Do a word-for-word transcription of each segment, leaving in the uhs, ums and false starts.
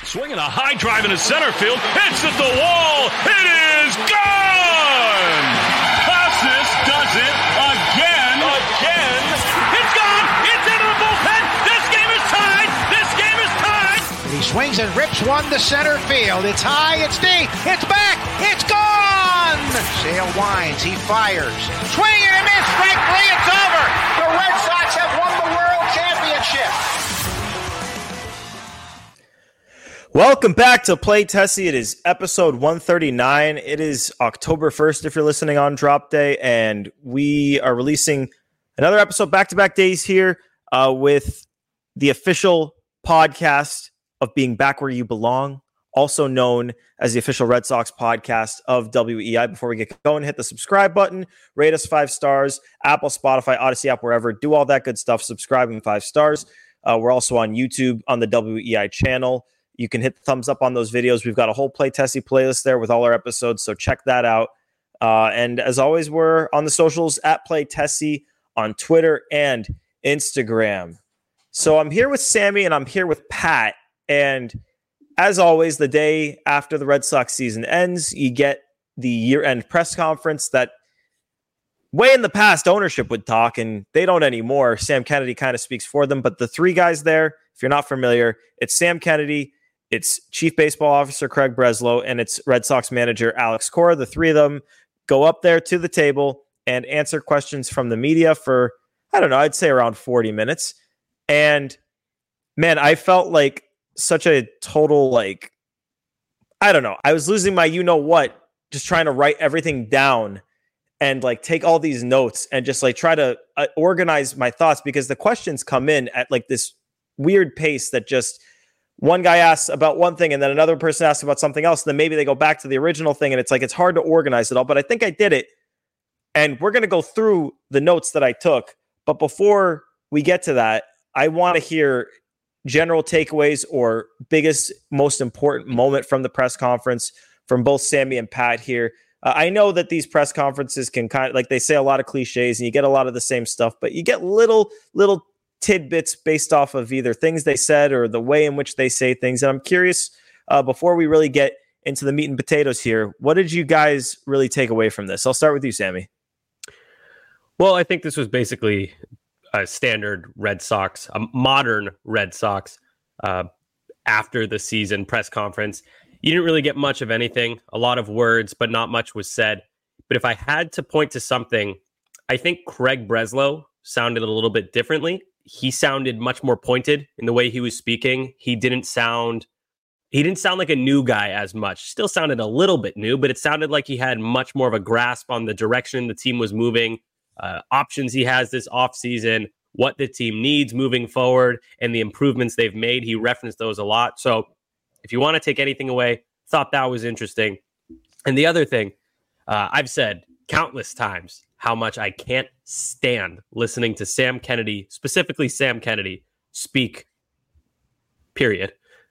Swinging a high drive into center field. Hits at the wall. It is gone! Casas does it again. Again. It's gone. It's into the bullpen. This game is tied. This game is tied. He swings and rips one to center field. It's high. It's deep. It's back. It's gone. Sale winds. He fires. Swing and a miss. Strike three. It's over. The Red Sox have won the World Championship. Welcome back to Play Tessie. It is episode one thirty-nine. It is October first if you're listening on drop day, and we are releasing another episode back-to-back days here uh, with the official podcast of Being Back Where You Belong, also known as the official Red Sox podcast of W E I. Before we get going, hit the subscribe button, rate us five stars, Apple, Spotify, Odyssey app, wherever. Do all that good stuff. Subscribe and five stars. Uh, we're also on YouTube on the W E I channel. You can hit the thumbs up on those videos. We've got a whole Play Tessie playlist there with all our episodes, so check that out. Uh, and as always, we're on the socials at Play Tessie on Twitter and Instagram. So I'm here with Sammy and I'm here with Pat. And as always, the day after the Red Sox season ends, you get the year-end press conference that way in the past ownership would talk, and they don't anymore. Sam Kennedy kind of speaks for them. But the three guys there, if you're not familiar, it's Sam Kennedy, it's Chief Baseball Officer Craig Breslow, and it's Red Sox manager Alex Cora. The three of them go up there to the table and answer questions from the media for, I don't know, I'd say around forty minutes. And man, I felt like such a total, like, I don't know. I was losing my you-know-what, just trying to write everything down and like take all these notes and just like try to uh, organize my thoughts, because the questions come in at like this weird pace that just one guy asks about one thing and then another person asks about something else. And then maybe they go back to the original thing, and it's like, it's hard to organize it all, but I think I did it. And we're going to go through the notes that I took. But before we get to that, I want to hear general takeaways or biggest, most important moment from the press conference from both Sammy and Pat here. Uh, I know that these press conferences can kind of, like, they say a lot of cliches and you get a lot of the same stuff, but you get little, little tidbits based off of either things they said or the way in which they say things. And I'm curious, uh, before we really get into the meat and potatoes here, what did you guys really take away from this? I'll start with you, Sammy. Well, I think this was basically a standard Red Sox, a modern Red Sox uh, after the season press conference. You didn't really get much of anything, a lot of words, but not much was said. But if I had to point to something, I think Craig Breslow sounded a little bit differently. He sounded much more pointed in the way he was speaking. He didn't sound, he didn't sound like a new guy as much. Still sounded a little bit new, but it sounded like he had much more of a grasp on the direction the team was moving, uh, options he has this offseason, what the team needs moving forward, and the improvements they've made. He referenced those a lot. So if you want to take anything away, thought that was interesting. And the other thing, uh, I've said countless times how much I can't stand listening to Sam Kennedy, specifically Sam Kennedy, speak, period,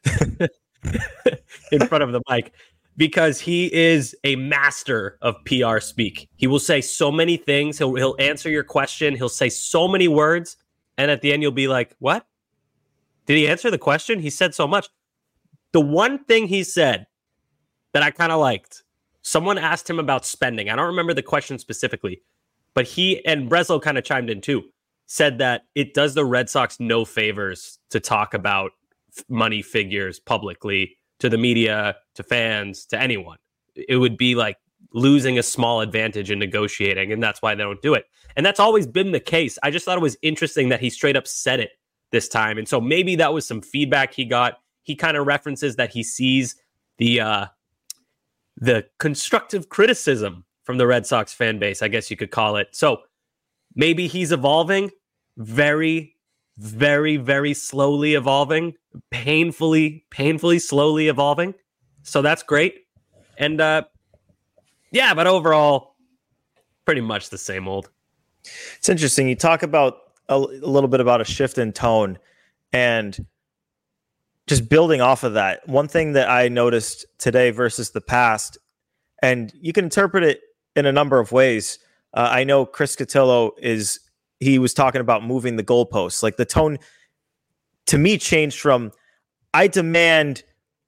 in front of the mic, because he is a master of P R speak. He will say so many things. He'll, he'll answer your question. He'll say so many words. And at the end, you'll be like, what? Did he answer the question? He said so much. The one thing he said that I kind of liked, someone asked him about spending. I don't remember the question specifically, but he and Breslow kind of chimed in too, said that it does the Red Sox no favors to talk about f- money figures publicly to the media, to fans, to anyone. It would be like losing a small advantage in negotiating, and that's why they don't do it. And that's always been the case. I just thought it was interesting that he straight up said it this time. And so maybe that was some feedback he got. He kind of references that he sees the uh, the constructive criticism from the Red Sox fan base, I guess you could call it. So maybe he's evolving, very, very, very slowly evolving, painfully, painfully slowly evolving. So that's great. And uh, yeah, but overall, pretty much the same old. It's interesting. You talk about a, a little bit about a shift in tone, and just building off of that, one thing that I noticed today versus the past, and you can interpret it in a number of ways. Uh, I know Chris Cotillo is, he was talking about moving the goalposts. Like the tone to me changed from, I demand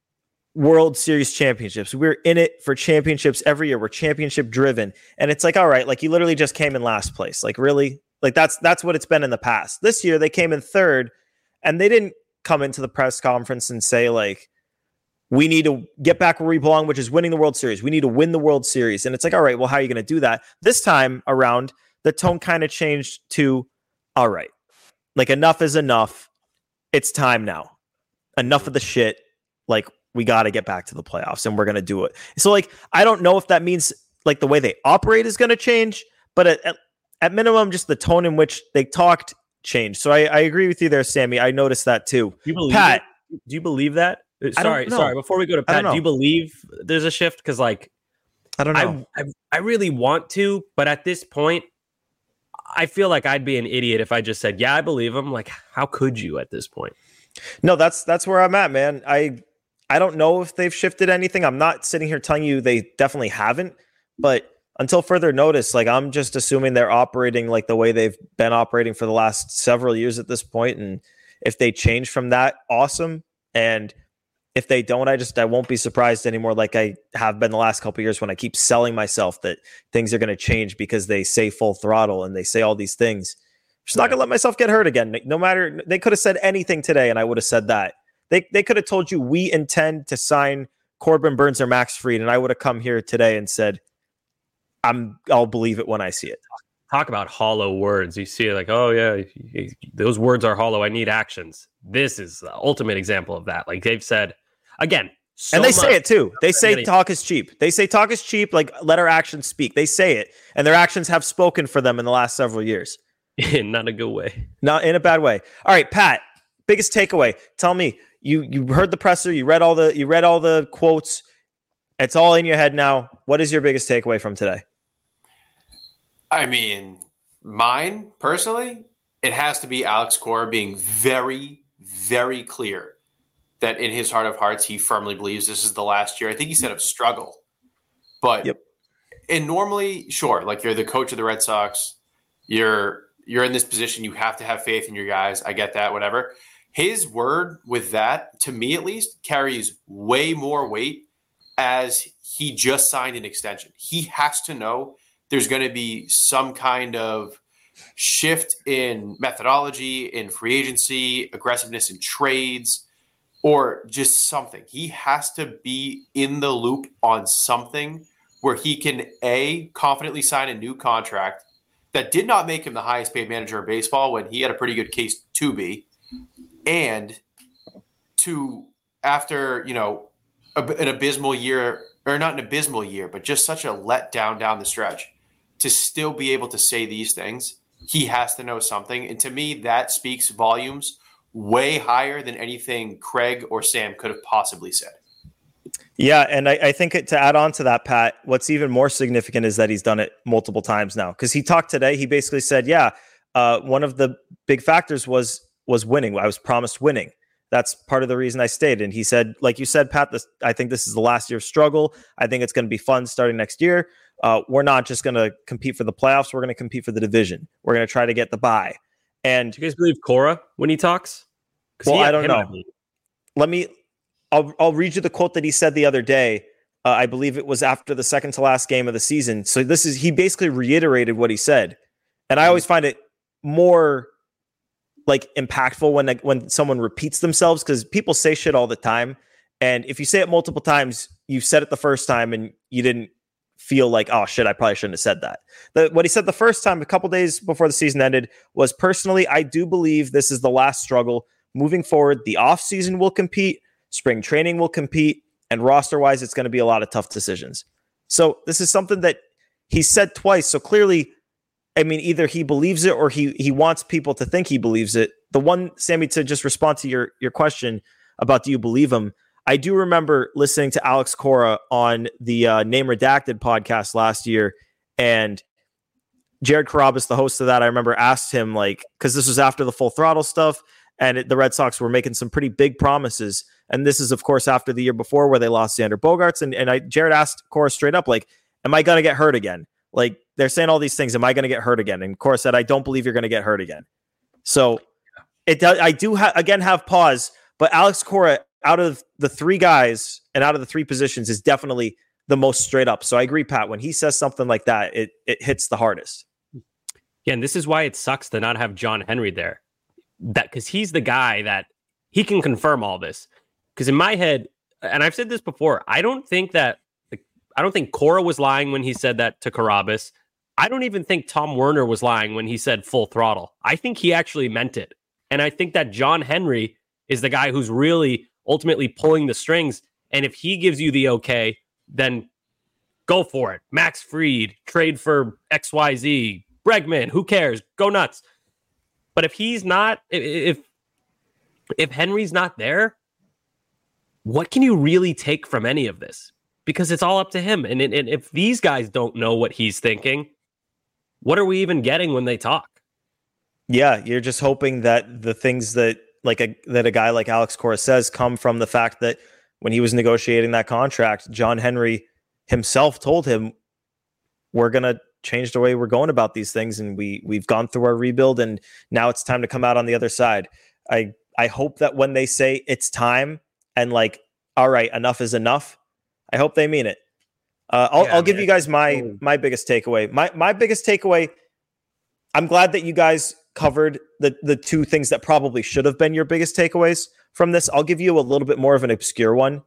World Series championships. We're in it for championships every year. We're championship driven. And it's like, all right, like you literally just came in last place. Like really? Like that's that's what it's been in the past. This year they came in third and they didn't come into the press conference and say like, we need to get back where we belong, which is winning the World Series. We need to win the World Series. And it's like, all right, well, how are you going to do that? This time around, the tone kind of changed to, all right, like enough is enough. It's time now. Enough of the shit. Like we got to get back to the playoffs and we're going to do it. So like, I don't know if that means like the way they operate is going to change, but at, at, at minimum, just the tone in which they talked changed. So I, I agree with you there, Sammy. I noticed that too. Do you believe Pat, it? Do you believe that? Sorry, sorry. Before we go to Pat, do you believe there's a shift? Because like, I don't know. I, I, I really want to, but at this point, I feel like I'd be an idiot if I just said, yeah, I believe him. Like, how could you at this point? No, that's that's where I'm at, man. I I don't know if they've shifted anything. I'm not sitting here telling you they definitely haven't, but until further notice, like I'm just assuming they're operating like the way they've been operating for the last several years at this point. And if they change from that, awesome. And if they don't, I just I won't be surprised anymore like I have been the last couple of years when I keep selling myself that things are going to change because they say full throttle and they say all these things. I'm just not going to let myself get hurt again. No matter, they could have said anything today and I would have said that. They they could have told you we intend to sign Corbin Burns or Max Fried and I would have come here today and said, I'm I'll believe it when I see it. Talk about hollow words. You see it like, oh yeah, those words are hollow. I need actions. This is the ultimate example of that. Like they've said, again, so and they much. say it too. They say talk is cheap. They say talk is cheap. Like let our actions speak. They say it, and their actions have spoken for them in the last several years. Not a good way. Not in a bad way. All right, Pat. Biggest takeaway. Tell me. You you heard the presser. You read all the you read all the quotes. It's all in your head now. What is your biggest takeaway from today? I mean, mine personally, it has to be Alex Cora being very, very clear that in his heart of hearts, he firmly believes this is the last year. I think he said of struggle, but yep. And normally, sure, like you're the coach of the Red Sox, you're you're in this position, you have to have faith in your guys. I get that, whatever. His word with that, to me at least, carries way more weight as he just signed an extension. He has to know there's going to be some kind of shift in methodology, in free agency, aggressiveness in trades, or just something. He has to be in the loop on something where he can, A, confidently sign a new contract that did not make him the highest paid manager in baseball when he had a pretty good case to be, and to, after, you know, an abysmal year, or not an abysmal year, but just such a letdown down the stretch, to still be able to say these things, he has to know something. And to me, that speaks volumes way higher than anything Craig or Sam could have possibly said. Yeah, and I, I think it, to add on to that, Pat, what's even more significant is that he's done it multiple times now. Because he talked today, he basically said, yeah, uh, one of the big factors was was winning. I was promised winning. That's part of the reason I stayed. And he said, like you said, Pat, this, I think this is the last year of struggle. I think it's going to be fun starting next year. Uh, we're not just going to compete for the playoffs. We're going to compete for the division. We're going to try to get the bye. And do you guys believe Cora when he talks? Well, he, I don't know. Let me, I'll, I'll read you the quote that he said the other day. Uh, I believe it was after the second to last game of the season. So this is, he basically reiterated what he said. And I always find it more like impactful when, when someone repeats themselves, because people say shit all the time. And if you say it multiple times, you said it the first time and you didn't feel like, oh shit, I probably shouldn't have said that. The, what he said the first time, a couple days before the season ended, was, personally, I do believe this is the last struggle. Moving forward, the offseason will compete, spring training will compete, and roster-wise, it's going to be a lot of tough decisions. So this is something that he said twice. So clearly, I mean, either he believes it or he he wants people to think he believes it. The one, Sammy, to just respond to your, your question about do you believe him, I do remember listening to Alex Cora on the uh, Name Redacted podcast last year, and Jared Carrabis, the host of that, I remember asked him, like, because this was after the full throttle stuff, and it, the Red Sox were making some pretty big promises. And this is, of course, after the year before where they lost Xander Bogaerts. And, and I, Jared asked Cora straight up, like, am I going to get hurt again? Like, they're saying all these things. Am I going to get hurt again? And Cora said, I don't believe you're going to get hurt again. So it does, I do, ha- again, have pause. But Alex Cora, out of the three guys and out of the three positions is definitely the most straight up. So I agree, Pat, when he says something like that, it it hits the hardest. Yeah, and this is why it sucks to not have John Henry there. That because he's the guy that he can confirm all this. Because in my head, and I've said this before, I don't think that I don't think Cora was lying when he said that to Carabas. I don't even think Tom Werner was lying when he said full throttle. I think he actually meant it. And I think that John Henry is the guy who's really ultimately pulling the strings. And if he gives you the okay, then go for it. Max Fried, trade for X Y Z, Bregman, who cares? Go nuts. But if he's not, if if Henry's not there, what can you really take from any of this? Because it's all up to him. And, and if these guys don't know what he's thinking, what are we even getting when they talk? Yeah, you're just hoping that the things that like a that a guy like Alex Cora says come from the fact that when he was negotiating that contract, John Henry himself told him, we're going to change the way we're going about these things. And we, we've gone through our rebuild and now it's time to come out on the other side. I, I hope that when they say it's time and like, all right, enough is enough, I hope they mean it. Uh, I'll, yeah, I'll give man. you guys my, my biggest takeaway. My, my biggest takeaway, I'm glad that you guys covered the, the two things that probably should have been your biggest takeaways from this. I'll give you a little bit more of an obscure one.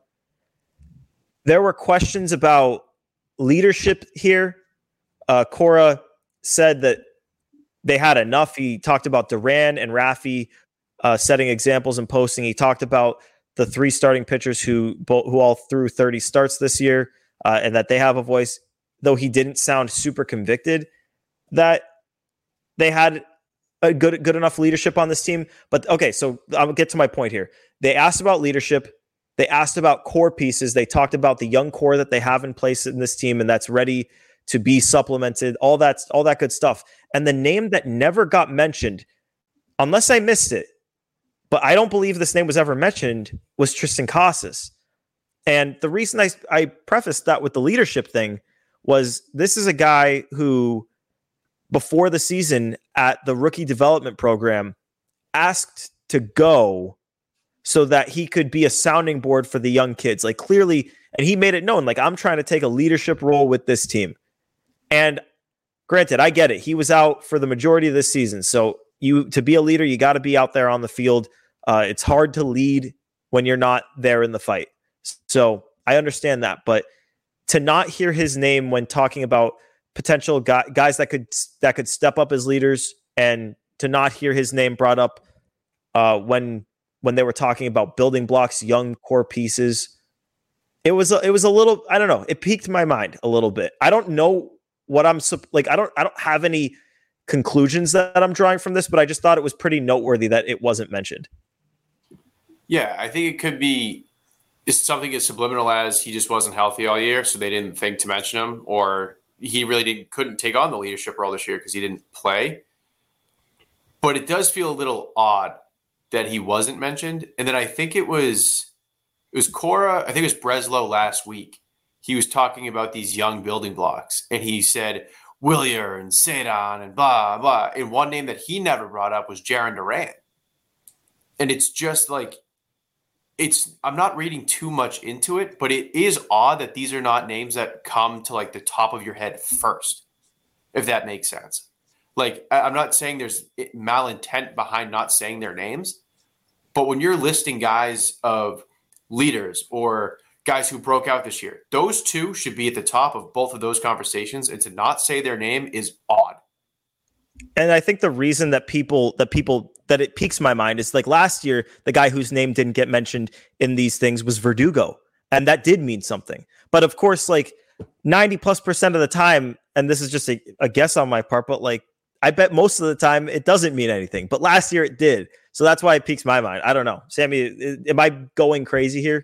There were questions about leadership here. Uh, Cora said that they had enough. He talked about Duran and Rafi uh, setting examples and posting. He talked about the three starting pitchers who who all threw thirty starts this year uh, and that they have a voice, though he didn't sound super convicted that they had a good good enough leadership on this team. But okay, so I'll get to my point here. They asked about leadership. They asked about core pieces. They talked about the young core that they have in place in this team and that's ready to be supplemented, all that, all that good stuff. And the name that never got mentioned, unless I missed it, but I don't believe this name was ever mentioned, was Triston Casas. And the reason I, I prefaced that with the leadership thing was this is a guy who, before the season at the rookie development program, asked to go so that he could be a sounding board for the young kids. Like clearly, and he made it known, like, I'm trying to take a leadership role with this team. And granted, I get it. He was out for the majority of this season. So you to be a leader, you got to be out there on the field. Uh, it's hard to lead when you're not there in the fight. So I understand that. But to not hear his name when talking about potential guy, guys that could that could step up as leaders, and to not hear his name brought up uh, when when they were talking about building blocks, young core pieces, it was a, it was a little, I don't know, it piqued my mind a little bit. I don't know what I'm like. I don't I don't have any conclusions that I'm drawing from this, but I just thought it was pretty noteworthy that it wasn't mentioned. Yeah, I think it could be it's something as subliminal as he just wasn't healthy all year, so they didn't think to mention him, or he really didn't, couldn't take on the leadership role this year because he didn't play. But it does feel a little odd that he wasn't mentioned. And then I think it was it was Cora, I think it was Breslow last week. He was talking about these young building blocks, and he said Willier and Cedon and blah, blah. And one name that he never brought up was Jarren Duran. And it's just like, it's, I'm not reading too much into it, but it is odd that these are not names that come to like the top of your head first, if that makes sense. Like, I'm not saying there's malintent behind not saying their names, but when you're listing guys of leaders or guys who broke out this year, those two should be at the top of both of those conversations, and to not say their name is odd. And I think the reason that people that people that it piques my mind is like last year, the guy whose name didn't get mentioned in these things was Verdugo, and that did mean something. But of course, like ninety plus percent of the time, and this is just a, a guess on my part, but like I bet most of the time it doesn't mean anything. But last year it did, so that's why it piques my mind. I don't know, Sammy, am I going crazy here?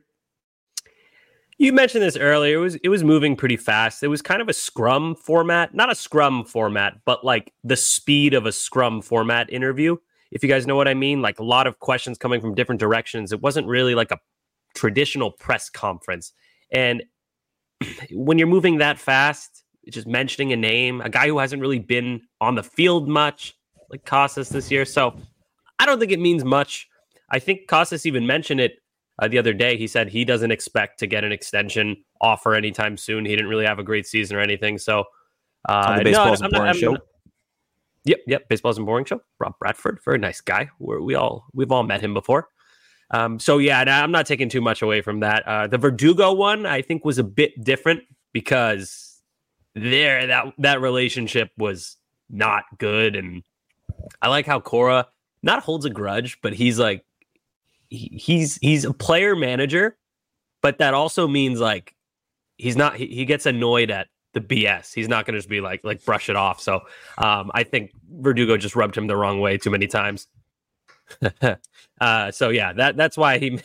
You mentioned this earlier. It was it was moving pretty fast. It was kind of a scrum format, not a scrum format, but like the speed of a scrum format interview. If you guys know what I mean, like a lot of questions coming from different directions. It wasn't really like a traditional press conference. And when you're moving that fast, just mentioning a name, a guy who hasn't really been on the field much, like Casas this year. So I don't think it means much. I think Casas even mentioned it uh, the other day. He said he doesn't expect to get an extension offer anytime soon. He didn't really have a great season or anything. So, uh, on the Baseball's no, and Boring show. Yep, yep. Baseball's and Boring show. Rob Bradford, very nice guy. We're, we all we've all met him before. Um, so yeah, I'm not taking too much away from that. Uh, the Verdugo one, I think, was a bit different because there that that relationship was not good, and I like how Cora not holds a grudge, but he's like he, he's he's a player manager, but that also means like he's not he, he gets annoyed at the B S. He's not going to just be like like brush it off. So um, I think Verdugo just rubbed him the wrong way too many times. uh, so yeah, that that's why he.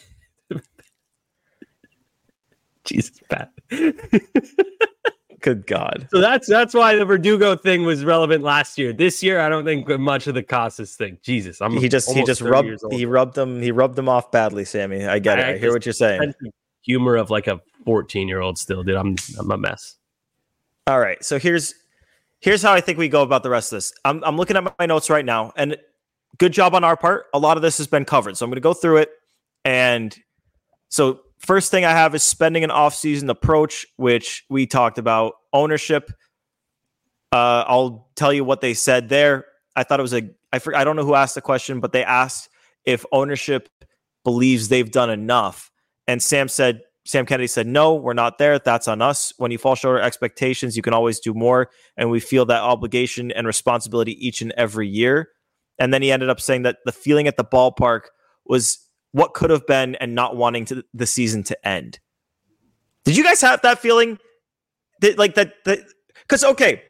Jesus, Pat. Good God. So that's that's why the Verdugo thing was relevant last year. This year, I don't think much of the Costas thing. Jesus, I'm he just he just rubbed he rubbed them he rubbed them off badly, Sammy. I get I, it. I, I hear what you're saying. Humor of like a fourteen year old still, dude. I'm I'm a mess. All right, so here's here's how I think we go about the rest of this. I'm I'm looking at my notes right now, and good job on our part. A lot of this has been covered, so I'm going to go through it. And so first thing I have is spending an offseason approach, which we talked about. Ownership. Uh, I'll tell you what they said there. I thought it was a, I, for, I don't know who asked the question, but they asked if ownership believes they've done enough. And Sam said, Sam Kennedy said, no, we're not there. That's on us. When you fall short of expectations, you can always do more. And we feel that obligation and responsibility each and every year. And then he ended up saying that the feeling at the ballpark was what could have been and not wanting to the season to end. Did you guys have that feeling? That, like that, because, okay,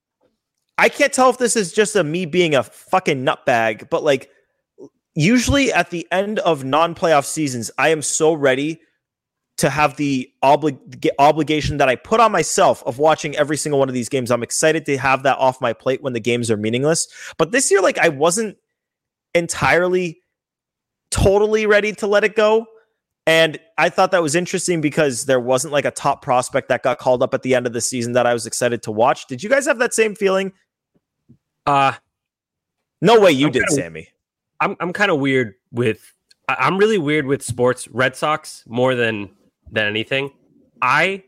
I can't tell if this is just a me being a fucking nutbag, but like usually at the end of non-playoff seasons, I am so ready to have the obli- obligation that I put on myself of watching every single one of these games. I'm excited to have that off my plate when the games are meaningless. But this year, like I wasn't entirely totally ready to let it go. And I thought that was interesting because there wasn't like a top prospect that got called up at the end of the season that I was excited to watch. Did you guys have that same feeling? Uh, no way you I'm did, kinda, Sammy. I'm I'm kind of weird with, I'm really weird with sports. Red Sox more than, than anything. I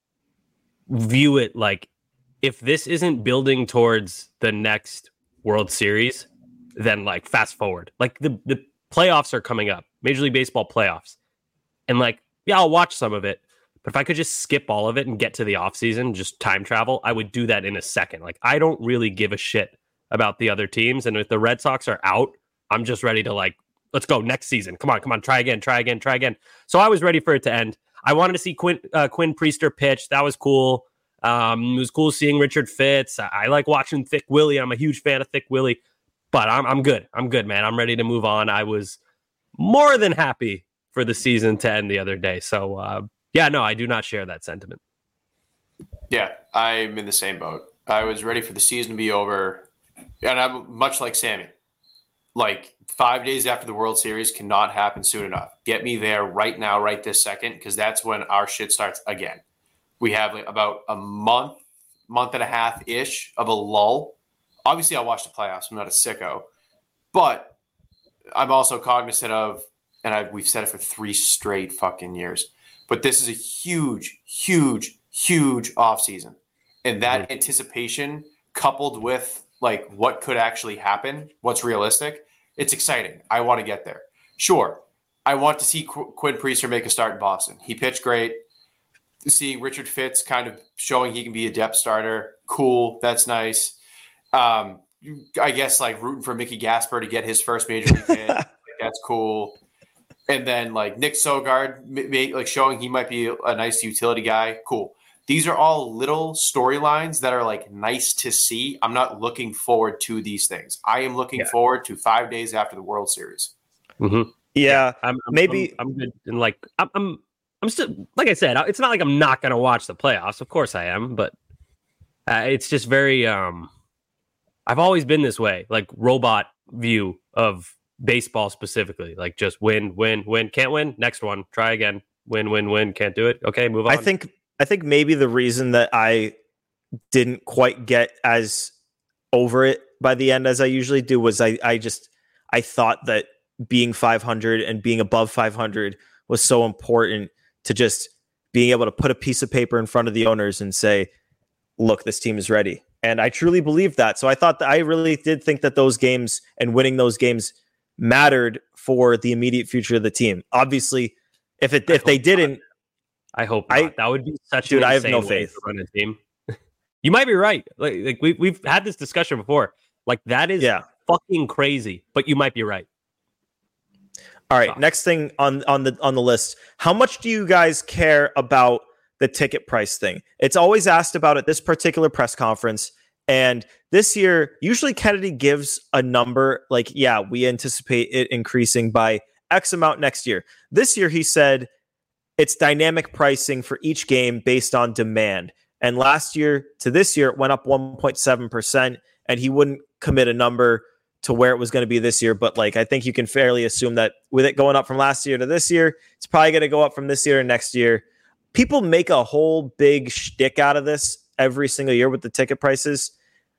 view it like if this isn't building towards the next World Series, then like fast forward. Like the, the playoffs are coming up, Major League Baseball playoffs. And like, yeah, I'll watch some of it. But if I could just skip all of it and get to the offseason, just time travel, I would do that in a second. Like, I don't really give a shit about the other teams. And if the Red Sox are out, I'm just ready to like, let's go next season. Come on, come on, try again, try again, try again. So I was ready for it to end. I wanted to see Quinn, uh, Quinn Priester pitch. That was cool. Um, it was cool seeing Richard Fitz. I, I like watching Thick Willie. I'm a huge fan of Thick Willie. But I'm I'm good. I'm good, man. I'm ready to move on. I was more than happy for the season to end the other day. So, uh, yeah, no, I do not share that sentiment. Yeah, I'm in the same boat. I was ready for the season to be over. And I'm much like Sammy. Like, five days after the World Series cannot happen soon enough. Get me there right now, right this second, because that's when our shit starts again. We have like about a month, month and a half-ish of a lull. Obviously, I'll watch the playoffs. I'm not a sicko. But I'm also cognizant of, and I, we've said it for three straight fucking years, but this is a huge, huge, huge offseason. And that mm-hmm. anticipation coupled with like what could actually happen, what's realistic, it's exciting. I want to get there. Sure, I want to see Qu- Quinn Priester make a start in Boston. He pitched great. Seeing Richard Fitz kind of showing he can be a depth starter, cool, that's nice. Um, I guess like rooting for Mickey Gasper to get his first major league hit, like, that's cool. And then like Nick Sogard, m- like showing he might be a nice utility guy, cool. These are all little storylines that are like nice to see. I'm not looking forward to these things. I am looking yeah. forward to five days after the World Series. Mm-hmm. Yeah, yeah, I'm, I'm, maybe I'm, I'm good. And like I'm, I'm, I'm still like I said, it's not like I'm not going to watch the playoffs. Of course I am, but uh, it's just very. Um, I've always been this way, like robot view of baseball specifically, like just win, win, win. Can't win. Next one. Try again. Win, win, win. Can't do it. Okay, move on. I think. I think maybe the reason that I didn't quite get as over it by the end as I usually do was I, I just I thought that being five hundred and being above five hundred was so important to just being able to put a piece of paper in front of the owners and say, look, this team is ready. And I truly believe that. So I thought that I really did think that those games and winning those games mattered for the immediate future of the team. Obviously, if it if they didn't, not. I hope not. I, that would be such dude, an I have no way faith. to run a team. You might be right. Like, like we we've had this discussion before. Like that is yeah. fucking crazy, but you might be right. All right, next thing on on the on the list. How much do you guys care about the ticket price thing? It's always asked about at this particular press conference. And this year, usually Kennedy gives a number like, yeah, we anticipate it increasing by X amount next year. This year, he said it's dynamic pricing for each game based on demand. And last year to this year, it went up one point seven percent, and he wouldn't commit a number to where it was going to be this year. But like, I think you can fairly assume that with it going up from last year to this year, it's probably going to go up from this year to next year. People make a whole big shtick out of this every single year with the ticket prices.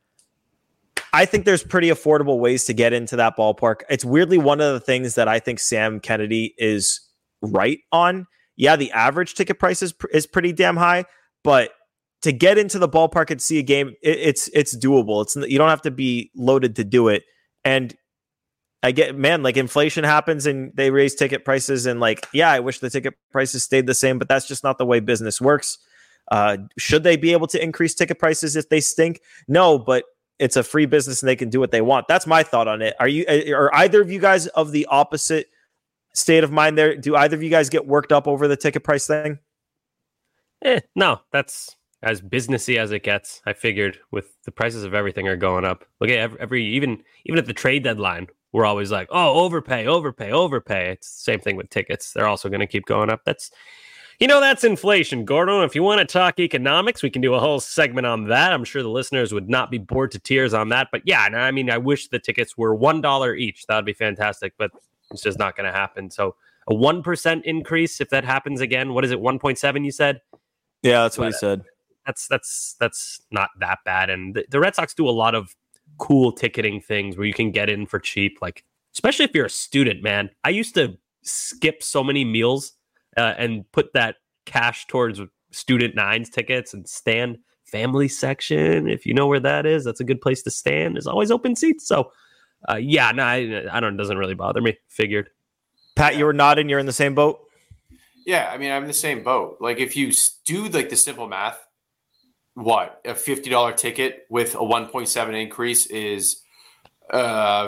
I think there's pretty affordable ways to get into that ballpark. It's weirdly one of the things that I think Sam Kennedy is right on. Yeah, the average ticket price is, is pretty damn high, but to get into the ballpark and see a game, it, it's it's doable. It's you don't have to be loaded to do it. And I get, man, like inflation happens and they raise ticket prices, and like, yeah, I wish the ticket prices stayed the same, but that's just not the way business works. Uh, should they be able to increase ticket prices if they stink? No, but it's a free business and they can do what they want. That's my thought on it. Are you, are either of you guys of the opposite state of mind there? Do either of you guys get worked up over the ticket price thing? Eh, no, that's as businessy as it gets. I figured with the prices of everything are going up. Look at every, every even even at the trade deadline, we're always like, oh, overpay, overpay, overpay. It's the same thing with tickets. They're also going to keep going up. That's, you know, that's inflation, Gordon. If you want to talk economics, we can do a whole segment on that. I'm sure the listeners would not be bored to tears on that. But yeah, I mean, I wish the tickets were one dollar each. That would be fantastic, but it's just not going to happen. So a one percent increase, if that happens again, what is it, one point seven you said? Yeah, that's what but, he said. That's that's that's not that bad. And the, the Red Sox do a lot of cool ticketing things where you can get in for cheap, like especially if you're a student, man. I used to skip so many meals uh, and put that cash towards student nines tickets and stand family section. If you know where that is, that's a good place to stand. There's always open seats. So uh, yeah, no, I, I don't, it doesn't really bother me. Figured. Pat, you were nodding. You're in the same boat. Yeah. I mean, I'm in the same boat. Like if you do like the simple math, what a fifty dollars ticket with a one point seven increase is uh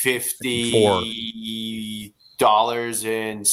fifty dollars and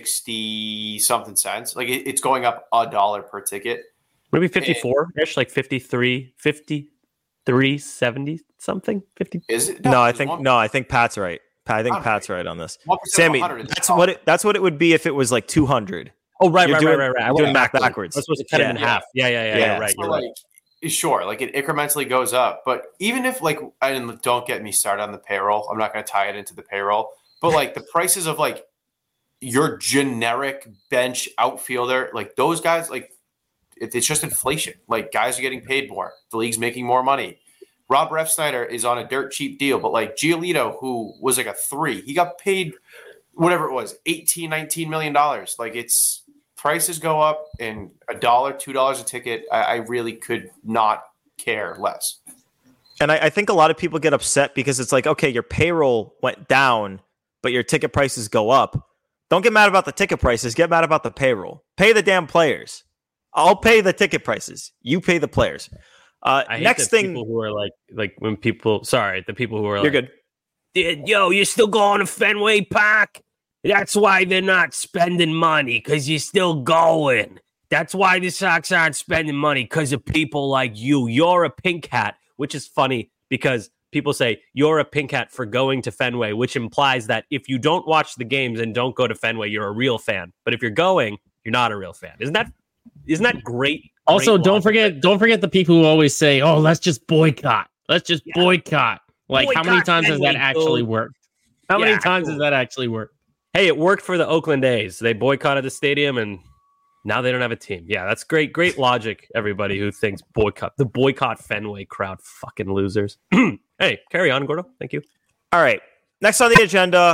sixty something cents. Like it, it's going up a dollar per ticket. Maybe fifty-four ish, like fifty-three, fifty-three, seventy something. fifty Is it? No, no I think one, no, I think Pat's right. Pat, I think I Pat's right on this. Sammy, that's top. what it, that's what it would be if it was like two hundred. Oh, right, You're right, doing, right, right, right. I doing went back backwards. I was supposed to cut yeah, it in yeah. half. Yeah, yeah, yeah, yeah. yeah right. So you're like, right. Sure, like it incrementally goes up, but even if like, and don't get me started on the payroll. I'm not going to tie it into the payroll, but like the prices of like your generic bench outfielder, like those guys, like it, it's just inflation. Like guys are getting paid more. The league's making more money. Rob Refsnyder is on a dirt cheap deal, but like Giolito, who was like a three, he got paid whatever it was, eighteen, nineteen million dollars. Like it's prices go up and a dollar, two dollars a ticket. I, I really could not care less. And I, I think a lot of people get upset because it's like, okay, your payroll went down, but your ticket prices go up. Don't get mad about the ticket prices. Get mad about the payroll. Pay the damn players. I'll pay the ticket prices. You pay the players. Uh, I hate next the thing, people who are like, like when people, sorry, the people who are you're like, good. Yo, you're still going to Fenway Park? That's why they're not spending money, because you're still going. That's why the Sox aren't spending money, because of people like you. You're a pink hat, which is funny because people say you're a pink hat for going to Fenway, which implies that if you don't watch the games and don't go to Fenway, you're a real fan. But if you're going, you're not a real fan. Isn't that isn't that great? Also, great don't logic? forget, don't forget the people who always say, "Oh, let's just boycott. Let's just Yeah. boycott." Like, Boycott how many times Fenway, has that actually dude. worked? How Yeah, many times cool. has that actually worked? Hey, it worked for the Oakland A's. They boycotted the stadium, and now they don't have a team. Yeah, that's great. Great logic, everybody who thinks boycott. The boycott Fenway crowd. Fucking losers. Hey, carry on, Gordo. Thank you. All right. Next on the agenda,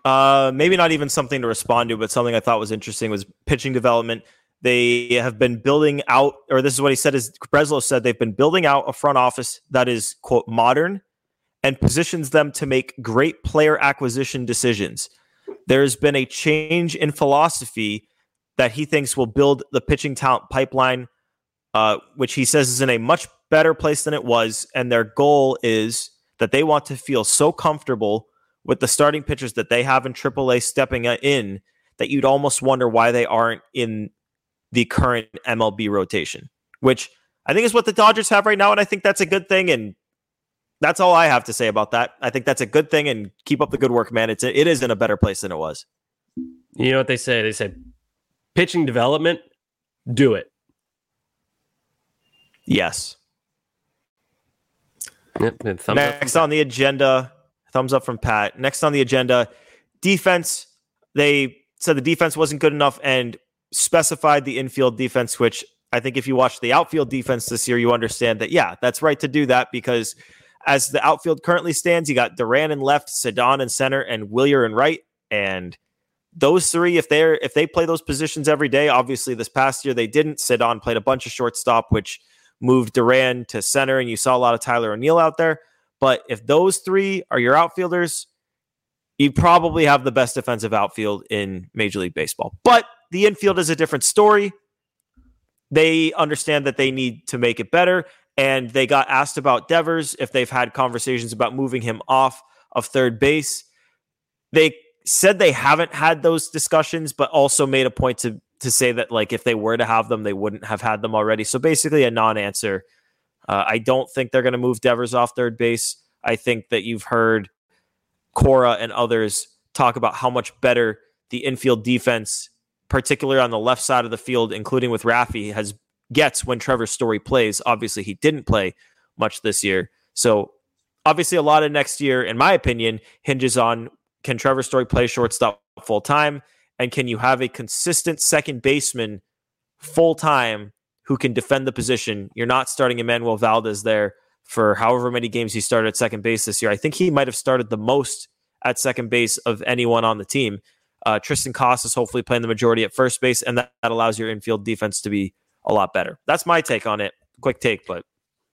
Uh, maybe not even something to respond to, but something I thought was interesting was pitching development. They have been building out, or this is what he said, is Breslow said they've been building out a front office that is, quote, modern and positions them to make great player acquisition decisions. There's been a change in philosophy that he thinks will build the pitching talent pipeline, uh, which he says is in a much better place than it was. And their goal is that they want to feel so comfortable with the starting pitchers that they have in triple A stepping in that you'd almost wonder why they aren't in the current M L B rotation, which I think is what the Dodgers have right now. And I think that's a good thing. And that's all I have to say about that. I think that's a good thing, and keep up the good work, man. It's a, it is in a better place than it was. You know what they say? They say pitching development, do it. Yes. Yep, Next on the agenda, thumbs up from Pat. Next on the agenda, defense. They said the defense wasn't good enough and specified the infield defense, which I think if you watch the outfield defense this year, you understand that, yeah, that's right to do that, because as the outfield currently stands, you got Duran in left, Cedon in center, and Wilyer in right. And those three, if they're if they play those positions every day, obviously this past year they didn't. Cedon played a bunch of shortstop, which moved Duran to center, and you saw a lot of Tyler O'Neill out there. But if those three are your outfielders, you probably have the best defensive outfield in Major League Baseball. But the infield is a different story. They understand that they need to make it better, and they got asked about Devers, if they've had conversations about moving him off of third base. They said they haven't had those discussions, but also made a point to to say that, like, if they were to have them, they wouldn't have had them already. So basically a non-answer. Uh, I don't think they're going to move Devers off third base. I think that you've heard Cora and others talk about how much better the infield defense, particularly on the left side of the field, including with Raffy, has gets when Trevor Story plays. Obviously, he didn't play much this year. So obviously a lot of next year, in my opinion, hinges on, can Trevor Story play shortstop full time? And can you have a consistent second baseman full time who can defend the position? You're not starting Emmanuel Valdez there for however many games he started at second base this year. I think he might have started the most at second base of anyone on the team. Uh, Tristan Casas hopefully playing the majority at first base, and that, that allows your infield defense to be a lot better. That's my take on it. Quick take, but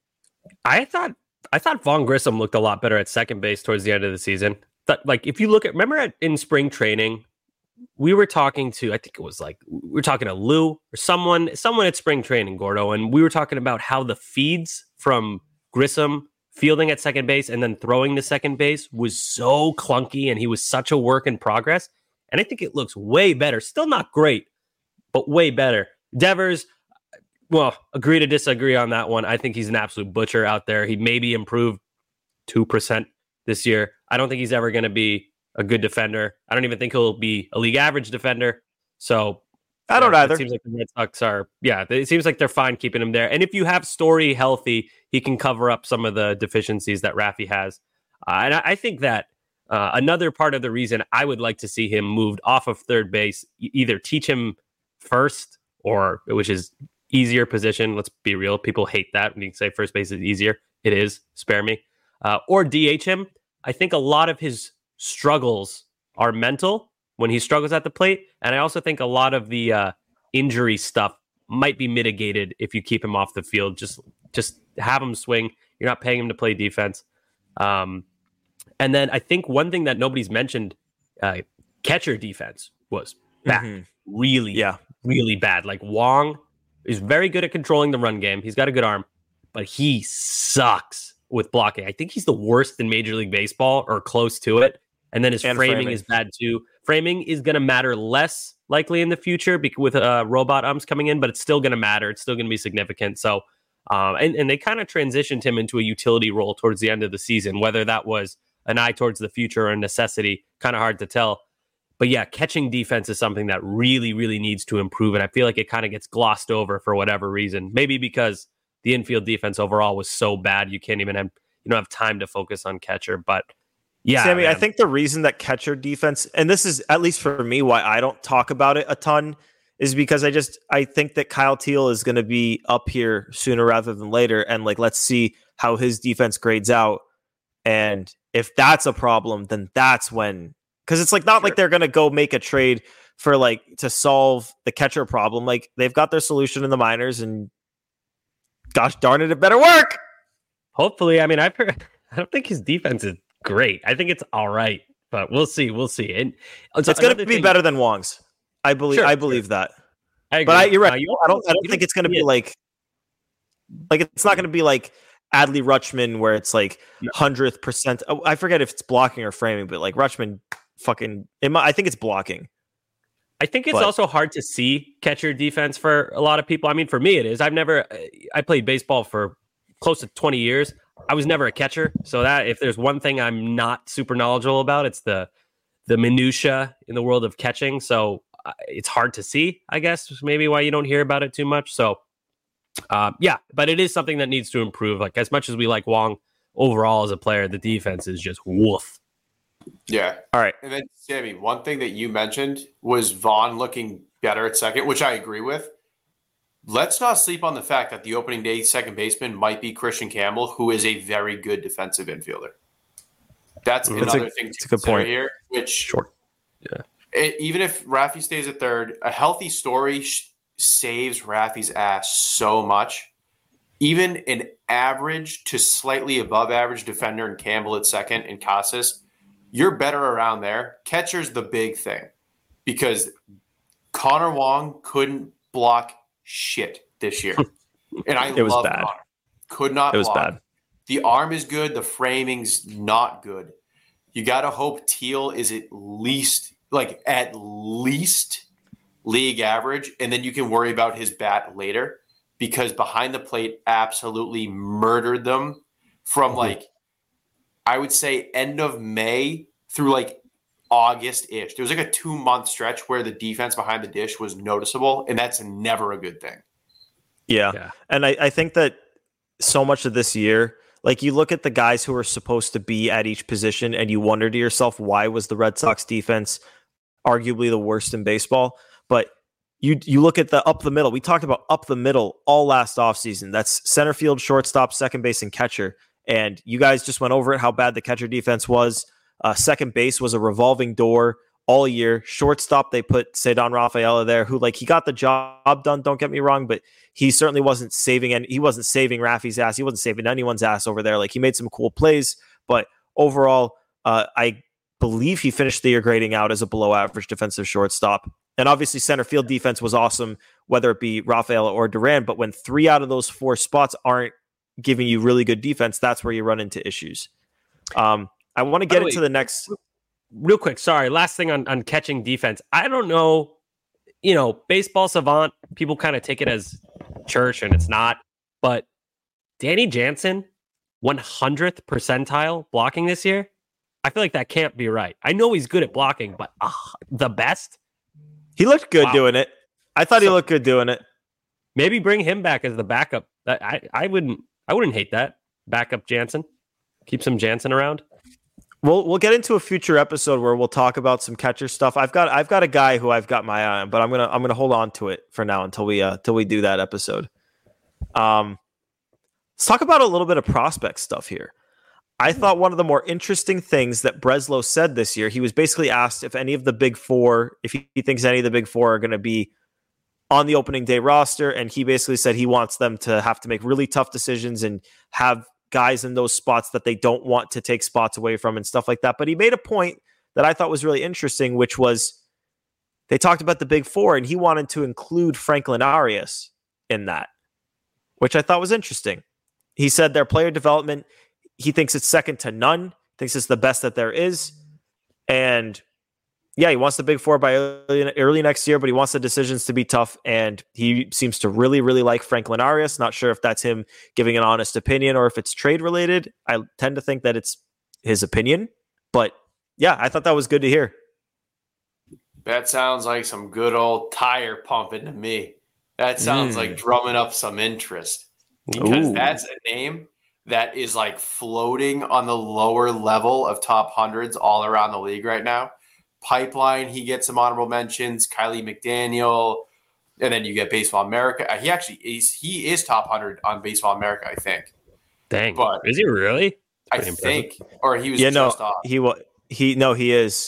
I thought I thought Vaughn Grissom looked a lot better at second base towards the end of the season. That, like, if you look at, remember at, in spring training, we were talking to, I think it was like, we were talking to Lou or someone, someone at spring training, Gordo, and we were talking about how the feeds from Grissom fielding at second base and then throwing to second base was so clunky, and he was such a work in progress. And I think it looks way better. Still not great, but way better. Devers, well, agree to disagree on that one. I think he's an absolute butcher out there. He maybe improved two percent this year. I don't think he's ever going to be a good defender. I don't even think he'll be a league average defender. So I don't uh, either. It seems like the Red Sox are, yeah, it seems like they're fine keeping him there. And if you have Story healthy, he can cover up some of the deficiencies that Raffy has. Uh, and I, I think that uh, another part of the reason I would like to see him moved off of third base, either teach him first, or which is easier position. Let's be real. People hate that when you say first base is easier. It is. Spare me. Uh, or D H him. I think a lot of his struggles are mental when he struggles at the plate. And I also think a lot of the uh, injury stuff might be mitigated if you keep him off the field. Just just have him swing. You're not paying him to play defense. Um, and then I think one thing that nobody's mentioned, uh, catcher defense was bad. Mm-hmm. Really, yeah, really bad. Like, Wong is very good at controlling the run game. He's got a good arm, but he sucks with blocking. I think he's the worst in Major League Baseball, or close to it. And then his framing, framing is bad too. Framing is going to matter less likely in the future because with uh, robot umps coming in, but it's still going to matter. It's still going to be significant. So, um, and, and they kind of transitioned him into a utility role towards the end of the season, whether that was an eye towards the future or a necessity, kind of hard to tell. But yeah, catching defense is something that really, really needs to improve. And I feel like it kind of gets glossed over for whatever reason. Maybe because the infield defense overall was so bad, you can't even have, you don't have time to focus on catcher. But yeah, Sammy, man. I think the reason that catcher defense, and this is at least for me why I don't talk about it a ton, is because I just I think that Kyle Teal is going to be up here sooner rather than later, and like let's see how his defense grades out, and if that's a problem, then that's when Because it's like not Sure. like they're going to go make a trade for like to solve the catcher problem. Like they've got their solution in the minors, and gosh darn it, it better work. Hopefully, I mean, I've heard, I don't think his defense is great. I think it's all right, but we'll see. We'll see. And It's going to be better than Wong's. I believe. Sure, I believe that. I agree. But I, you're right. Uh, you I don't. I don't you think it's going to see be it. like. Like it's not going to be like Adley Rutschman, where it's like No. hundredth percent. Oh, I forget if it's blocking or framing, but like Rutschman, fucking. It might, I think it's blocking. I think it's But- also hard to see catcher defense for a lot of people. I mean, for me, it is. I've never, I played baseball for close to twenty years. I was never a catcher. So that if there's one thing I'm not super knowledgeable about, it's the, the minutia in the world of catching. So uh, it's hard to see, I guess, maybe why you don't hear about it too much. So uh, yeah, but it is something that needs to improve. Like as much as we like Wong overall as a player, the defense is just woof. Yeah. All right. And then, Sammy, one thing that you mentioned was Vaughn looking better at second, which I agree with. Let's not sleep on the fact that the opening day second baseman might be Christian Campbell, who is a very good defensive infielder. That's That's a- another thing to that's a good consider point. here, which Sure. Yeah. it, even if Rafi stays at third, a healthy Story sh- saves Rafi's ass so much. Even an average to slightly above average defender in Campbell at second and Casas, you're better around there. Catcher's the big thing because Connor Wong couldn't block shit this year. And I It was love bad. Connor. Could not It was block. bad. The arm is good. The framing's not good. You got to hope Teal is at least, like, at least league average, and then you can worry about his bat later because behind the plate absolutely murdered them from, Mm-hmm. like, I would say end of May through, like, August-ish. There was, like, a two-month stretch where the defense behind the dish was noticeable, and that's never a good thing. Yeah. Yeah. And I, I think that so much of this year, like you look at the guys who are supposed to be at each position and you wonder to yourself, why was the Red Sox defense arguably the worst in baseball? But you you look at the up the middle. We talked about up the middle all last offseason. That's center field, shortstop, second base, and catcher. And you guys just went over it, how bad the catcher defense was. Uh, second base was a revolving door all year. Shortstop, they put Cedon Rafaela there, who like he got the job done. Don't get me wrong, but he certainly wasn't saving and he wasn't saving Rafi's ass. He wasn't saving anyone's ass over there. Like he made some cool plays, but overall, uh, I believe he finished the year grading out as a below average defensive shortstop. And obviously, center field defense was awesome, whether it be Rafaela or Duran. But when three out of those four spots aren't giving you really good defense, that's where you run into issues. Um, I want to By get the into way, the next. Real quick, sorry. Last thing on, on catching defense. I don't know, you know, baseball savant, people kind of take it as church and it's not. But Danny Jansen, one hundredth percentile blocking this year. I feel like that can't be right. I know he's good at blocking, but uh, the best? He looked good Wow. doing it. I thought he So- looked good doing it. Maybe bring him back as the backup. That I, I wouldn't I wouldn't hate that. Backup Jansen. Keep some Jansen around. We'll we'll get into a future episode where we'll talk about some catcher stuff. I've got I've got a guy who I've got my eye on, but I'm gonna I'm gonna hold on to it for now until we uh until we do that episode. Um, let's talk about a little bit of prospect stuff here. I thought one of the more interesting things that Breslow said this year, he was basically asked if any of the big four, if he, he thinks any of the big four are going to be on the opening day roster, and he basically said he wants them to have to make really tough decisions and have guys in those spots that they don't want to take spots away from and stuff like that. But he made a point that I thought was really interesting, which was they talked about the big four and he wanted to include Franklin Arias in that, which I thought was interesting. He said their player development, he thinks it's second to none, thinks it's the best that there is. And yeah, he wants the big four by early, early next year, but he wants the decisions to be tough. And he seems to really, really like Franklin Arias. Not sure if that's him giving an honest opinion or if it's trade related. I tend to think that it's his opinion, but yeah, I thought that was good to hear. That sounds like some good old tire pumping to me. That sounds Mm. like drumming up some interest because Ooh. that's a name that is like floating on the lower level of top hundreds all around the league right now. Pipeline, he gets some honorable mentions. Kylie McDaniel, and then you get Baseball America. Uh, He actually is he is top hundred on Baseball America, I think. Dang. But- Is he really? I Pretty think, or he was Yeah, no, just off. he wa- he no, he is.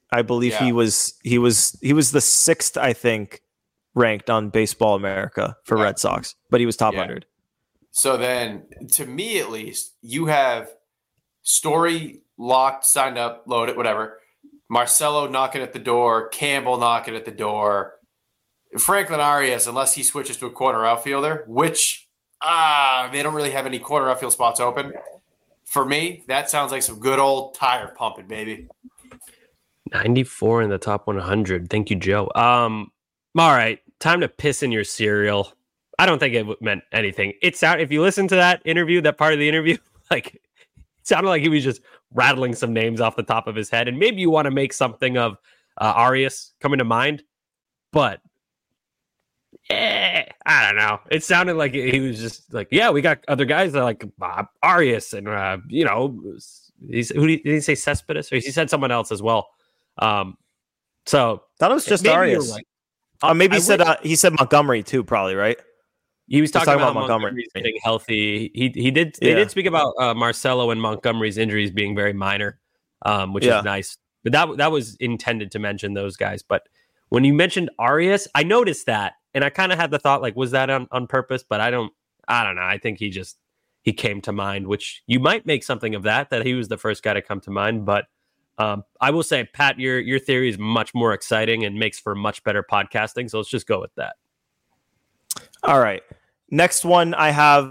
I believe Yeah. he was he was he was the sixth, I think, ranked on Baseball America for Yeah. Red Sox, but he was top Yeah. one hundred. So then, to me at least, you have Story locked, signed up, loaded, whatever. Marcelo knocking at the door, Campbell knocking at the door. Franklin Arias, unless he switches to a corner outfielder, which ah, they don't really have any corner outfield spots open. For me, that sounds like some good old tire pumping, baby. ninety-four in the top one hundred. Thank you, Joe. Um, all right, time to piss in your cereal. I don't think it w- meant anything. It sound if you listen to that interview, that part of the interview, like it sounded like he was just rattling some names off the top of his head, and maybe you want to make something of uh, Arias coming to mind, but eh, I don't know. It sounded like he was just like, yeah, we got other guys that like uh, Arias and uh, you know, he's who did he, did he say Cespedes, or he said someone else as well. Um, so Thought it was just maybe you're Arias. right. Uh, maybe he I said wish- uh, he said Montgomery too, probably, right? He was talking, talking about, about Montgomery Montgomery. getting healthy. He he did they Yeah. did speak about uh, Marcelo and Montgomery's injuries being very minor, um, which Yeah. is nice. But that that was intended to mention those guys. But when you mentioned Arias, I noticed that, and I kind of had the thought like, was that on, on purpose? But I don't I don't know. I think he just he came to mind, which you might make something of that that he was the first guy to come to mind. But um, I will say, Pat, your your theory is much more exciting and makes for much better podcasting. So let's just go with that. All right. Next one I have,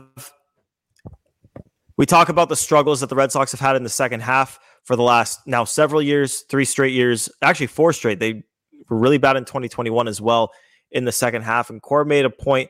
we talk about the struggles that the Red Sox have had in the second half for the last now several years, three straight years, actually four straight. They were really bad in twenty twenty-one as well in the second half. And Cora made a point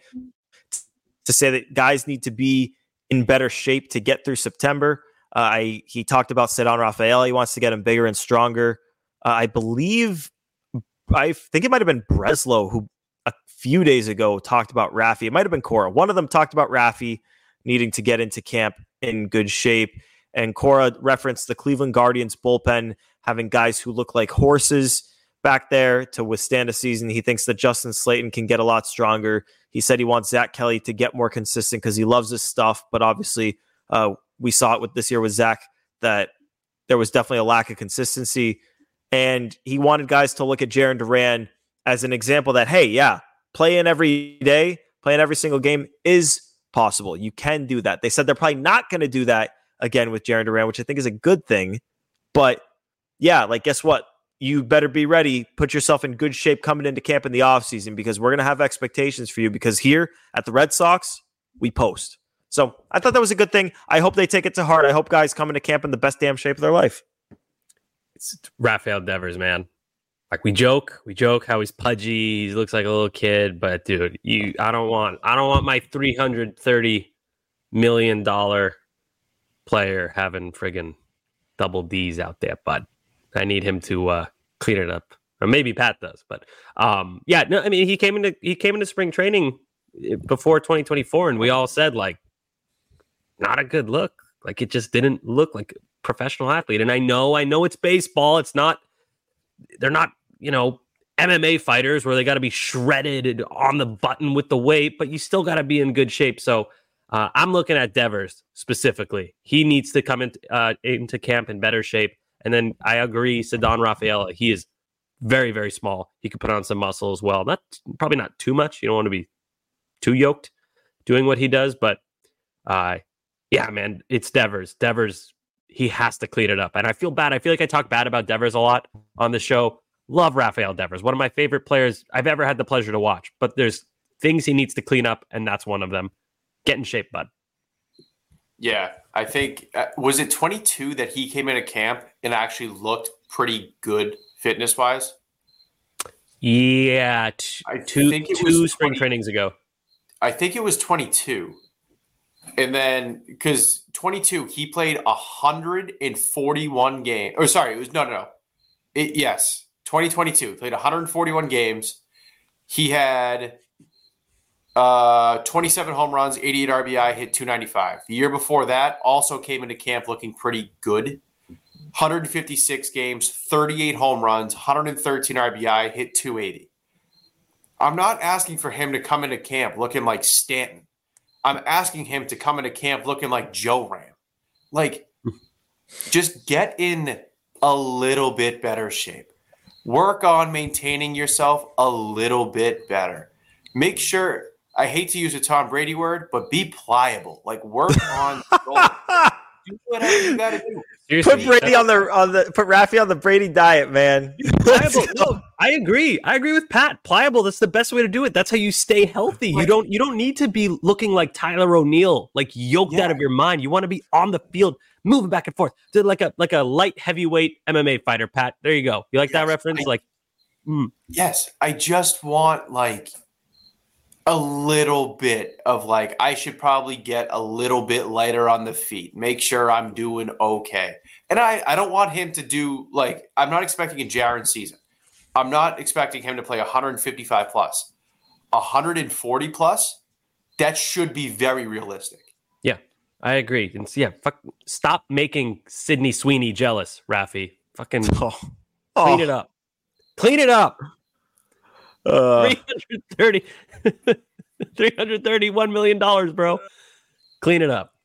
to say that guys need to be in better shape to get through September. Uh, I He talked about Cedon Rafaela. He wants to get him bigger and stronger. Uh, I believe, I think it might have been Breslow who a few days ago talked about Rafi. It might have been Cora. One of them talked about Rafi needing to get into camp in good shape. And Cora referenced the Cleveland Guardians bullpen having guys who look like horses back there to withstand a season. He thinks that Justin Slayton can get a lot stronger. He said he wants Zach Kelly to get more consistent because he loves his stuff. But obviously, uh, we saw it with this year with Zach that there was definitely a lack of consistency. And he wanted guys to look at Jarren Duran as an example that, hey, yeah, playing every day, playing every single game is possible. You can do that. They said they're probably not going to do that again with Jarren Duran, which I think is a good thing. But yeah, like, guess what? You better be ready. Put yourself in good shape coming into camp in the offseason because we're going to have expectations for you because here at the Red Sox, we post. So I thought that was a good thing. I hope they take it to heart. I hope guys come into camp in the best damn shape of their life. It's Rafael Devers, man. Like we joke, we joke how he's pudgy. He looks like a little kid, but dude, you, I don't want, I don't want my three hundred thirty million dollar player having friggin' double D's out there. But I need him to uh, clean it up, or maybe Pat does. But um, yeah, no, I mean he came into he came into spring training before twenty twenty-four, and we all said like, not a good look. Like it just didn't look like a professional athlete. And I know, I know it's baseball. It's not. They're not, you know, M M A fighters where they got to be shredded and on the button with the weight, but you still got to be in good shape. So uh, I'm looking at Devers specifically. He needs to come in, uh, into camp in better shape. And then I agree, Cedon Rafaela, he is very, very small. He could put on some muscle as well. Not probably not too much. You don't want to be too yoked doing what he does, but uh, yeah, man, it's Devers. Devers. He has to clean it up. And I feel bad. I feel like I talk bad about Devers a lot on the show. Love Rafael Devers. One of my favorite players I've ever had the pleasure to watch. But there's things he needs to clean up, and that's one of them. Get in shape, bud. Yeah, I think, uh, was it twenty-two that he came into camp and actually looked pretty good fitness-wise? Yeah, t- I two, think it two was spring twenty trainings ago. I think it was twenty-two. And then, because twenty-two, he played one hundred forty-one games. Or sorry, it was, no, no, no. It, yes, twenty twenty-two. He played one hundred forty-one games. He had uh, twenty-seven home runs, eighty-eight R B I, hit two ninety-five. The year before that, also came into camp looking pretty good. one hundred fifty-six games, thirty-eight home runs, one hundred thirteen R B I, hit two eighty. I'm not asking for him to come into camp looking like Stanton. I'm asking him to come into camp looking like Joe Ram. Like, just get in a little bit better shape. work on maintaining yourself a little bit better. Make sure, I hate to use a Tom Brady word, but be pliable. Like work on do whatever you got to do. Put Brady on the on the put Rafi on the Brady diet, man. Pliable. No, I agree. I agree with Pat. Pliable. That's the best way to do it. That's how you stay healthy. You don't you don't need to be looking like Tyler O'Neill, like yoked yeah. out of your mind. You want to be on the field, moving back and forth. Did like a like a light heavyweight M M A fighter, Pat. There you go. You like yes, that reference? I, like mm. Yes. I just want like a little bit of like, I should probably get a little bit lighter on the feet. Make sure I'm doing okay. And I, I don't want him to do like, I'm not expecting a Jaren season. I'm not expecting him to play one fifty-five plus. one forty plus, that should be very realistic. Yeah, I agree. And so, yeah, fuck, stop making Sydney Sweeney jealous, Rafi. Fucking oh. clean oh. it up. Clean it up. Uh, three hundred thirty three hundred thirty-one million dollars, bro. Clean it up.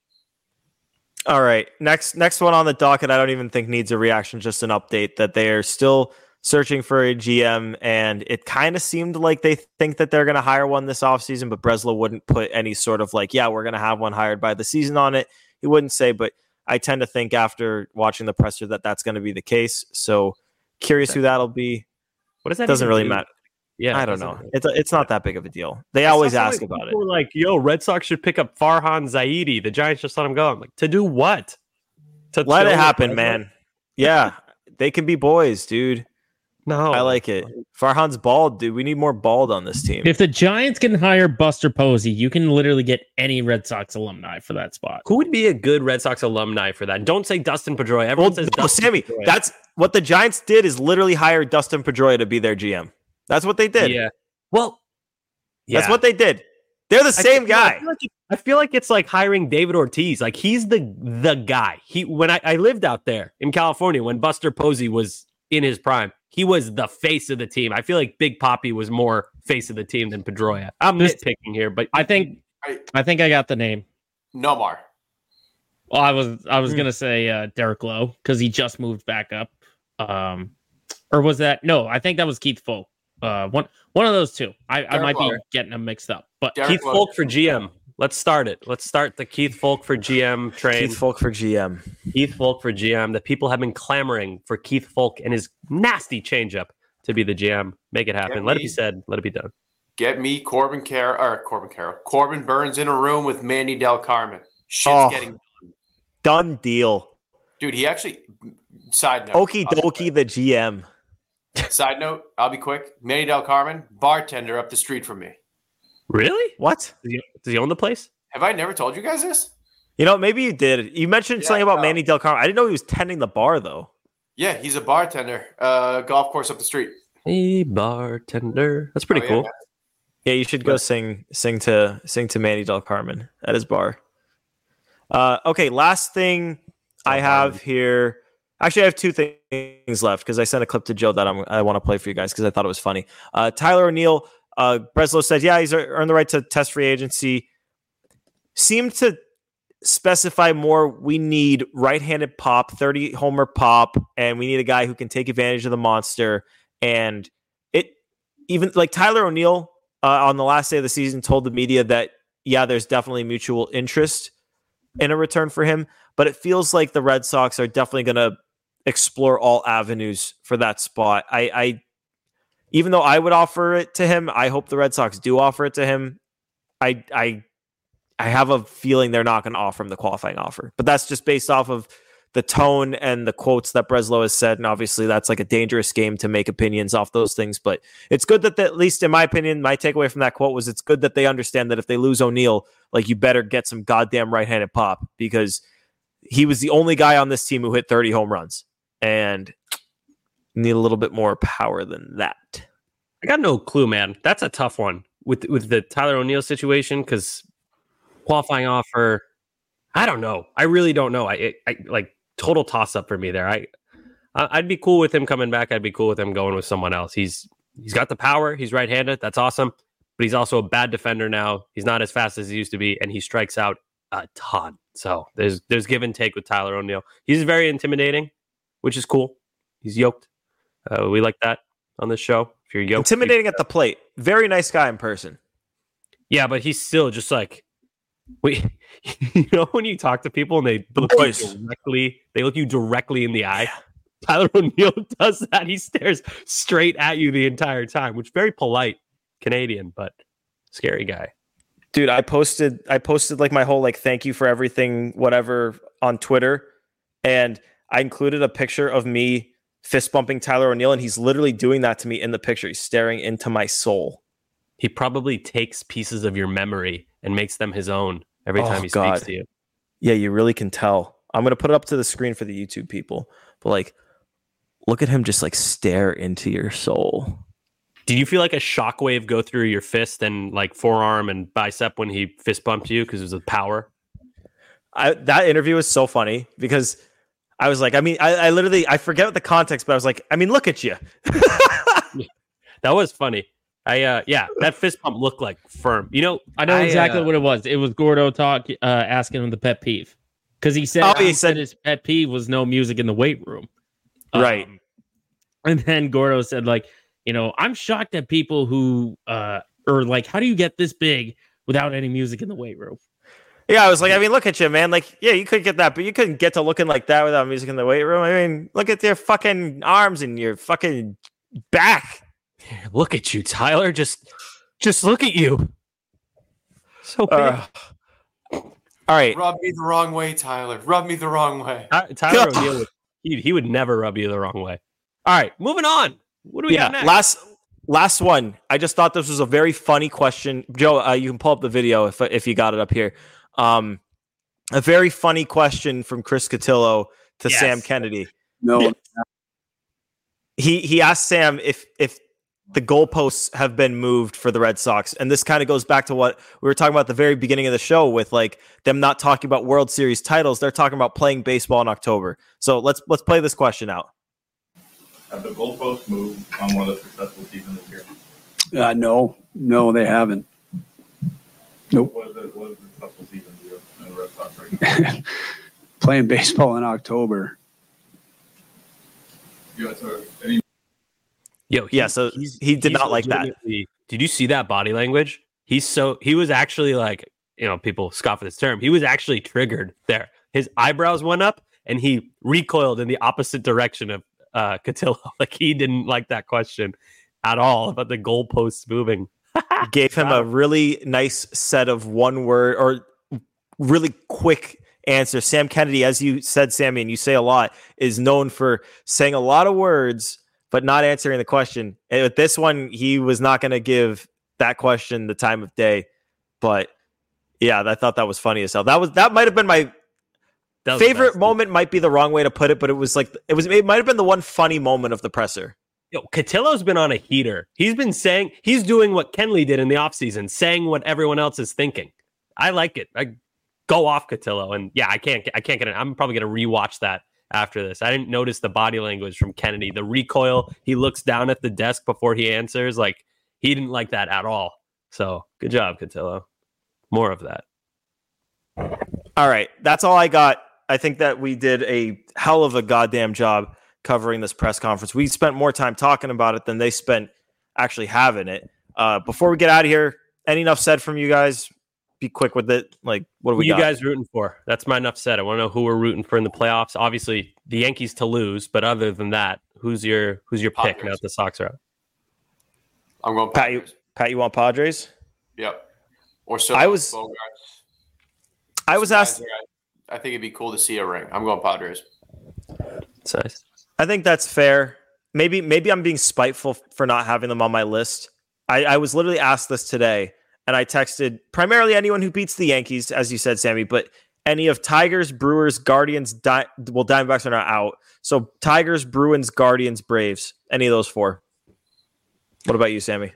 All right. Next next one on the docket, I don't even think needs a reaction, just an update that they are still searching for a G M, and it kind of seemed like they think that they're going to hire one this offseason, but Breslow wouldn't put any sort of like, yeah, we're going to have one hired by the season on it. He wouldn't say, but I tend to think after watching the presser that that's going to be the case. So curious who that'll be. What does that Doesn't really do? matter. Yeah, I don't know. It's a, it's not that big of a deal. They it's always ask like about it. Like, yo, Red Sox should pick up Farhan Zaidi. The Giants just let him go. I'm like, to do what? To let it happen, man. Yeah, they can be boys, dude. No, I like it. Farhan's bald, dude. We need more bald on this team. If the Giants can hire Buster Posey, you can literally get any Red Sox alumni for that spot. Who would be a good Red Sox alumni for that? Don't say Dustin Pedroia. Everyone well, says no, Dustin Sammy. Pedroia. That's what the Giants did. Is literally hire Dustin Pedroia to be their G M. That's what they did. Yeah. Well, yeah. That's what they did. They're the same I feel, guy. I feel, like it, I feel like it's like hiring David Ortiz. Like he's the the guy. He when I, I lived out there in California when Buster Posey was in his prime, he was the face of the team. I feel like Big Papi was more face of the team than Pedroia. I'm nitpicking here, but I think I, I think I got the name. Nomar. Well, I was I was hmm. gonna say uh, Derek Lowe because he just moved back up. Um, or was that no? I think that was Keith Folk. Uh, one one of those two. I, I might Lowe. be getting them mixed up. But Derek Keith Lowe. Folk for G M. Let's start it. Let's start the Keith Folk for G M train. Keith Folk for G M. Keith Folk for G M. The people have been clamoring for Keith Folk and his nasty changeup to be the G M. Make it happen. Get let me, it be said. Let it be done. Get me Corbin Carroll or Corbin Carroll. Corbin Burns in a room with Manny Del Carmen. Shit's oh, getting done. Done deal. Dude, he actually side note. Okie dokie the G M. Side note, I'll be quick. Manny Del Carmen, bartender up the street from me. Really? What? Does he, does he own the place? Have I never told you guys this? You know, maybe you did. You mentioned yeah, something about uh, Manny Del Carmen. I didn't know he was tending the bar, though. Yeah, he's a bartender. Uh, golf course up the street. A bartender. That's pretty oh, cool. Yeah, yeah, you should go sing sing to sing to Manny Del Carmen at his bar. Uh, okay, last thing oh, I have man. here. Actually, I have two things left because I sent a clip to Joe that I'm, I want to play for you guys because I thought it was funny. Uh, Tyler O'Neill, uh, Breslow said, yeah, he's earned the right to test free agency. Seemed to specify more, we need right-handed pop, thirty homer pop, and we need a guy who can take advantage of the monster. And it even like Tyler O'Neill uh, on the last day of the season told the media that, yeah, there's definitely mutual interest in a return for him, but it feels like the Red Sox are definitely going to explore all avenues for that spot. I, I, even though I would offer it to him, I hope the Red Sox do offer it to him. I, I, I have a feeling they're not going to offer him the qualifying offer, but that's just based off of the tone and the quotes that Breslow has said. And obviously that's like a dangerous game to make opinions off those things, but it's good that, the, at least in my opinion, my takeaway from that quote was it's good that they understand that if they lose O'Neill, like you better get some goddamn right-handed pop because he was the only guy on this team who hit thirty home runs and need a little bit more power than that. I got no clue, man. That's a tough one with, with the Tyler O'Neill situation because qualifying offer, I don't know. I really don't know. I, I like total toss up for me there. I, I'd be cool with him coming back. I'd be cool with him going with someone else. He's, he's got the power. He's right-handed. That's awesome. But he's also a bad defender now. He's not as fast as he used to be, and he strikes out a ton. So there's there's give and take with Tyler O'Neill. He's very intimidating, which is cool. He's yoked. Uh, we like that. on the show. If you're Yoke, intimidating at the plate. Very nice guy in person. Yeah, but he's still just like, wait, you know, when you talk to people and they look you directly, they look you directly in the eye. Yeah. Tyler O'Neill does that. He stares straight at you the entire time, which is very polite Canadian, but scary guy. Dude, I posted I posted like my whole like thank you for everything, whatever on Twitter. And I included a picture of me fist bumping Tyler O'Neill, and he's literally doing that to me in the picture. He's staring into my soul. He probably takes pieces of your memory and makes them his own every time oh, he God. speaks to you. Yeah, you really can tell. I'm going to put it up to the screen for the YouTube people. But like, look at him just like stare into your soul. Did you feel like a shockwave go through your fist and like forearm and bicep when he fist bumped you because it was the power? I, that interview was so funny because I was like, I mean, I, I literally, I forget the context, but I was like, I mean, look at you. That was funny. I uh yeah, that fist bump looked like firm. You know, I know I, exactly uh, what it was. It was Gordo talk uh asking him the pet peeve. Because he said, oh, he he said said his pet peeve was no music in the weight room. Right. Um, and then Gordo said, like, you know, I'm shocked at people who uh or like, how do you get this big without any music in the weight room? Yeah, I was like, I mean, look at you, man. Like, yeah, you could get that, but you couldn't get to looking like that without music in the weight room. I mean, look at your fucking arms and your fucking back. Look at you, Tyler. Just just look at you. So big. Uh, all right. Rub me the wrong way, Tyler. Rub me the wrong way. Ty- Tyler O'Neill, would, he, he would never rub you the wrong way. All right, moving on. What do we yeah, got next? last last one. I just thought this was a very funny question. Joe, uh, you can pull up the video if if you got it up here. Um, a very funny question from Chris Cotillo to Yes. Sam Kennedy. No, He he asked Sam if if the goalposts have been moved for the Red Sox, and this kind of goes back to what we were talking about at the very beginning of the show with like them not talking about World Series titles. They're talking about playing baseball in October. So let's let's play this question out. Have the goalposts moved on one of the successful seasons this year? uh, no, no, they haven't. Nope. What is the, what is the successful season do in the Red Sox right now? Playing baseball in October. You guys are any Yo, he- Yeah, so he's- he did he's not like that. legitimately- Did you see that body language? He's so he was actually like, you know, people scoff at this term. He was actually triggered there. His eyebrows went up and he recoiled in the opposite direction of uh Cotillo. Like he didn't like that question at all about the goalposts moving. Gave him a really nice set of one word or really quick answer. Sam Kennedy, as you said, Sammy, and you say a lot, is known for saying a lot of words but not answering the question. And with this one, he was not going to give that question the time of day. But yeah, I thought that was funny as hell. That was that might have been my That was the favorite best. moment. Might be the wrong way to put it, but it was like it was. It might have been the one funny moment of the presser. Yo, Cotillo's been on a heater. He's been saying he's doing what Kenley did in the offseason, saying what everyone else is thinking. I like it. I go off Cotillo, and yeah, I can't. I can't get it. I'm probably gonna rewatch that after this. I didn't notice the body language from Kennedy, the recoil. He looks down at the desk before he answers. Like he didn't like that at all. So good job, Cotillo. More of that. All right, that's all I got. I think that we did a hell of a goddamn job covering this press conference. We spent more time talking about it than they spent actually having it. Uh, before we get out of here, any enough said from you guys? Be quick with it. Like, what do Who we you got? guys rooting for? That's my enough said. I want to know who we're rooting for in the playoffs. Obviously, the Yankees to lose, but other than that, who's your who's your pick Padres. now that the Sox are out? I'm going Pat, you, Padres. Pat, you want Padres? Yep. Or so I was- Bogarts. I was Some guys asked. there, I, I think it'd be cool to see a ring. I'm going Padres. That's nice. I think that's fair. Maybe, maybe I'm being spiteful for not having them on my list. I, I was literally asked this today, and I texted primarily anyone who beats the Yankees, as you said, Sammy, but any of Tigers, Brewers, Guardians, Di- well, Diamondbacks are not out. So Tigers, Bruins, Guardians, Braves, any of those four. What about you, Sammy?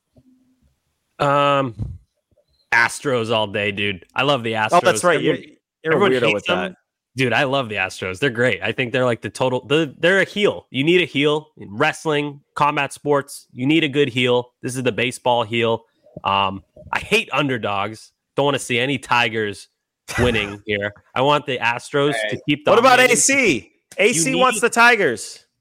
Um, Astros all day, dude. I love the Astros. Oh, that's right. You're, Everyone- you're a everyone weirdo hates with them. that. Dude, I love the Astros. They're great. I think they're like the total. They're, they're a heel. You need a heel in wrestling, combat sports. You need a good heel. This is the baseball heel. Um, I hate underdogs. Don't want to see any Tigers winning here. I want the Astros Hey. to keep. What about dominating. A C? A C You wants need- the Tigers.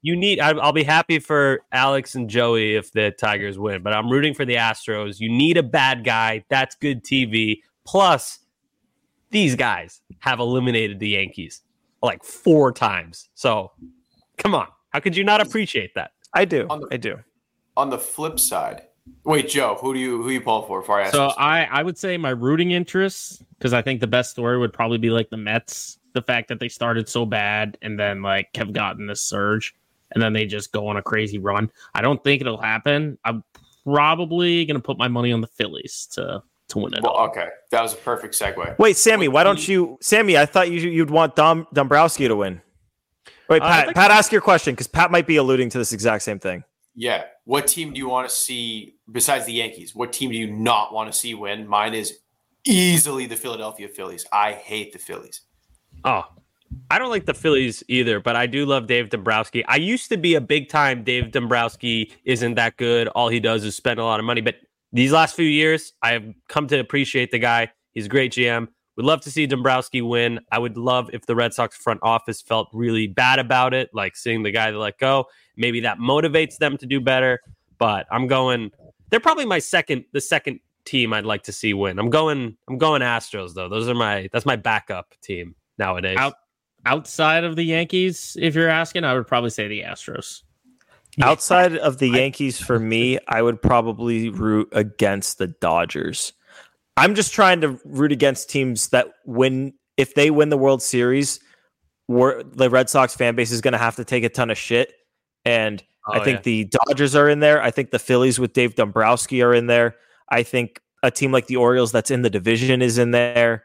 you need. I, I'll be happy for Alex and Joey if the Tigers win, but I'm rooting for the Astros. You need a bad guy. That's good T V. Plus, these guys have eliminated the Yankees like four times. So, come on. How could you not appreciate that? I do. On the, I do. On the flip side, wait, Joe, who do you who you pulling for? Before I ask So this? I, I would say my rooting interests, because I think the best story would probably be like the Mets. The fact that they started so bad and then like have gotten this surge and then they just go on a crazy run. I don't think it'll happen. I'm probably going to put my money on the Phillies to, to win it Well, all. okay, that was a perfect segue. Wait, Sammy, why don't you? Sammy, I thought you you'd want Dom Dombrowski to win. Wait, Uh, I Pat. think- Pat, ask your question because Pat might be alluding to this exact same thing. Yeah, what team do you want to see besides the Yankees? What team do you not want to see win? Mine is easily the Philadelphia Phillies. I hate the Phillies. Oh, I don't like the Phillies either, but I do love Dave Dombrowski. I used to be a big time Dave Dombrowski isn't that good. All he does is spend a lot of money. But these last few years, I have come to appreciate the guy. He's a great G M. Would love to see Dombrowski win. I would love if the Red Sox front office felt really bad about it, like seeing the guy they let go. Maybe that motivates them to do better. But I'm going. They're probably my second, the second team I'd like to see win. I'm going. I'm going Astros though. Those are my. That's my backup team nowadays. Out, outside of the Yankees, if you're asking, I would probably say the Astros. Outside of the Yankees, for me, I would probably root against the Dodgers. I'm just trying to root against teams that win. If they win the World Series, we're, the Red Sox fan base is going to have to take a ton of shit. And Oh, I think yeah. the Dodgers are in there. I think the Phillies with Dave Dombrowski are in there. I think a team like the Orioles that's in the division is in there.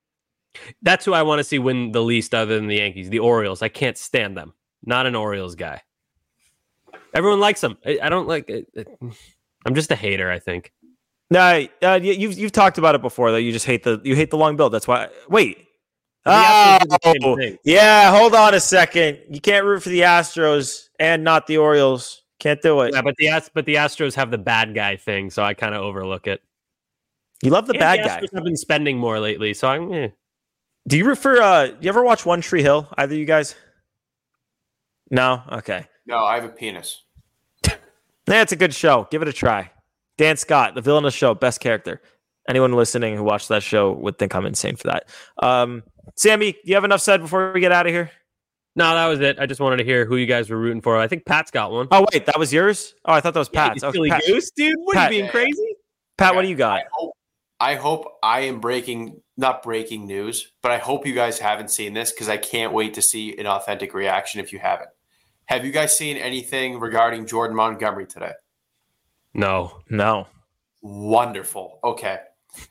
That's who I want to see win the least other than the Yankees. The Orioles. I can't stand them. Not an Orioles guy. Everyone likes them. I, I don't like it. it- I'm just a hater, I think. No, uh, you- you've you've talked about it before. Though you just hate the you hate the long build. That's why. Wait. The Astros do the same Oh, thing. yeah. Hold on a second. You can't root for the Astros and not the Orioles. Can't do it. Yeah, but the Ast- but the Astros have the bad guy thing, so I kind of overlook it. You love the And bad the guy. Astros have been spending more lately, so I'm. Eh. Do you refer? Uh, you ever watch One Tree Hill? Either of you guys? No. Okay. No, I have a penis. Yeah, it's a good show. Give it a try. Dan Scott, the villain of the show, best character. Anyone listening who watched that show would think I'm insane for that. Um, Sammy, do you have enough said before we get out of here? No, that was it. I just wanted to hear who you guys were rooting for. I think Pat's got one. Oh wait, that was yours. Oh, I thought that was Yeah, Pat's. you Okay, silly Pat, goose, dude. What Pat- are you being crazy? Pat, Okay, what do you got? I hope, I hope I am breaking, not breaking news, but I hope you guys haven't seen this because I can't wait to see an authentic reaction if you haven't. Have you guys seen anything regarding Jordan Montgomery today? No. No. Wonderful. Okay.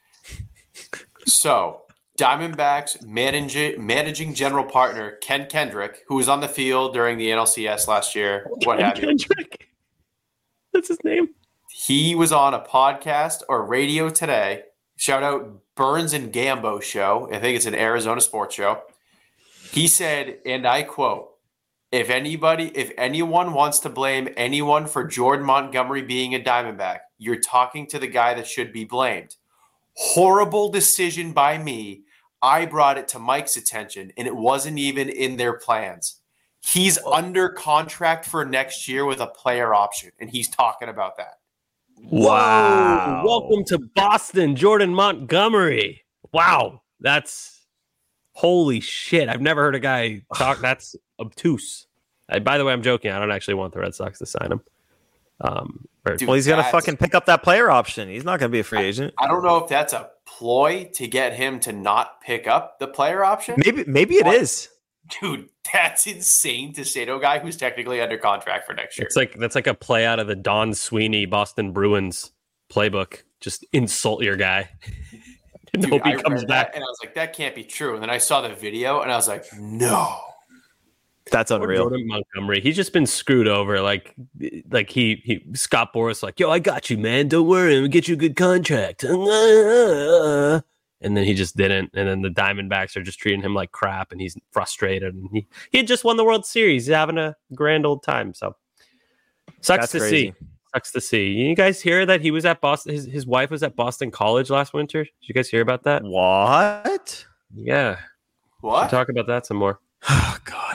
So, Diamondbacks managing managing general partner Ken Kendrick, who was on the field during the N L C S last year, what have you? Kendrick. That's his name. He was on a podcast or radio today. Shout out Burns and Gambo show. I think it's an Arizona sports show. He said, and I quote, if anybody, if anyone wants to blame anyone for Jordan Montgomery being a Diamondback, you're talking to the guy that should be blamed. Horrible decision by me. I brought it to Mike's attention, and it wasn't even in their plans. He's under contract for next year with a player option, and he's talking about that. Wow. Whoa, welcome to Boston, Jordan Montgomery. Wow. That's holy shit. I've never heard a guy talk. That's obtuse. I, by the way, I'm joking. I don't actually want the Red Sox to sign him. Um, or- Dude, Well, he's gonna that's- fucking pick up that player option. He's not gonna be a free agent. I don't know if that's a ploy to get him to not pick up the player option. Maybe, maybe it What? is. Dude, that's insane to say to a guy who's technically under contract for next year. it's like that's like a play out of the Don Sweeney Boston Bruins playbook. Just insult your guy. and Dude, hope he I comes read back. that and I was like, that can't be true. And then I saw the video and I was like, no. That's Poor unreal. Jordan Montgomery. He's just been screwed over. Like, like he, he Scott Boras, like, yo, I got you, man. Don't worry, I'm gonna get you a good contract. And then he just didn't. And then the Diamondbacks are just treating him like crap, and he's frustrated. And he, he had just won the World Series. He's having a grand old time. So sucks That's to crazy. see. Sucks to see. You guys hear that he was at Boston? His, his wife was at Boston College last winter. Did you guys hear about that? What? Yeah. What? We'll talk about that some more. Oh God.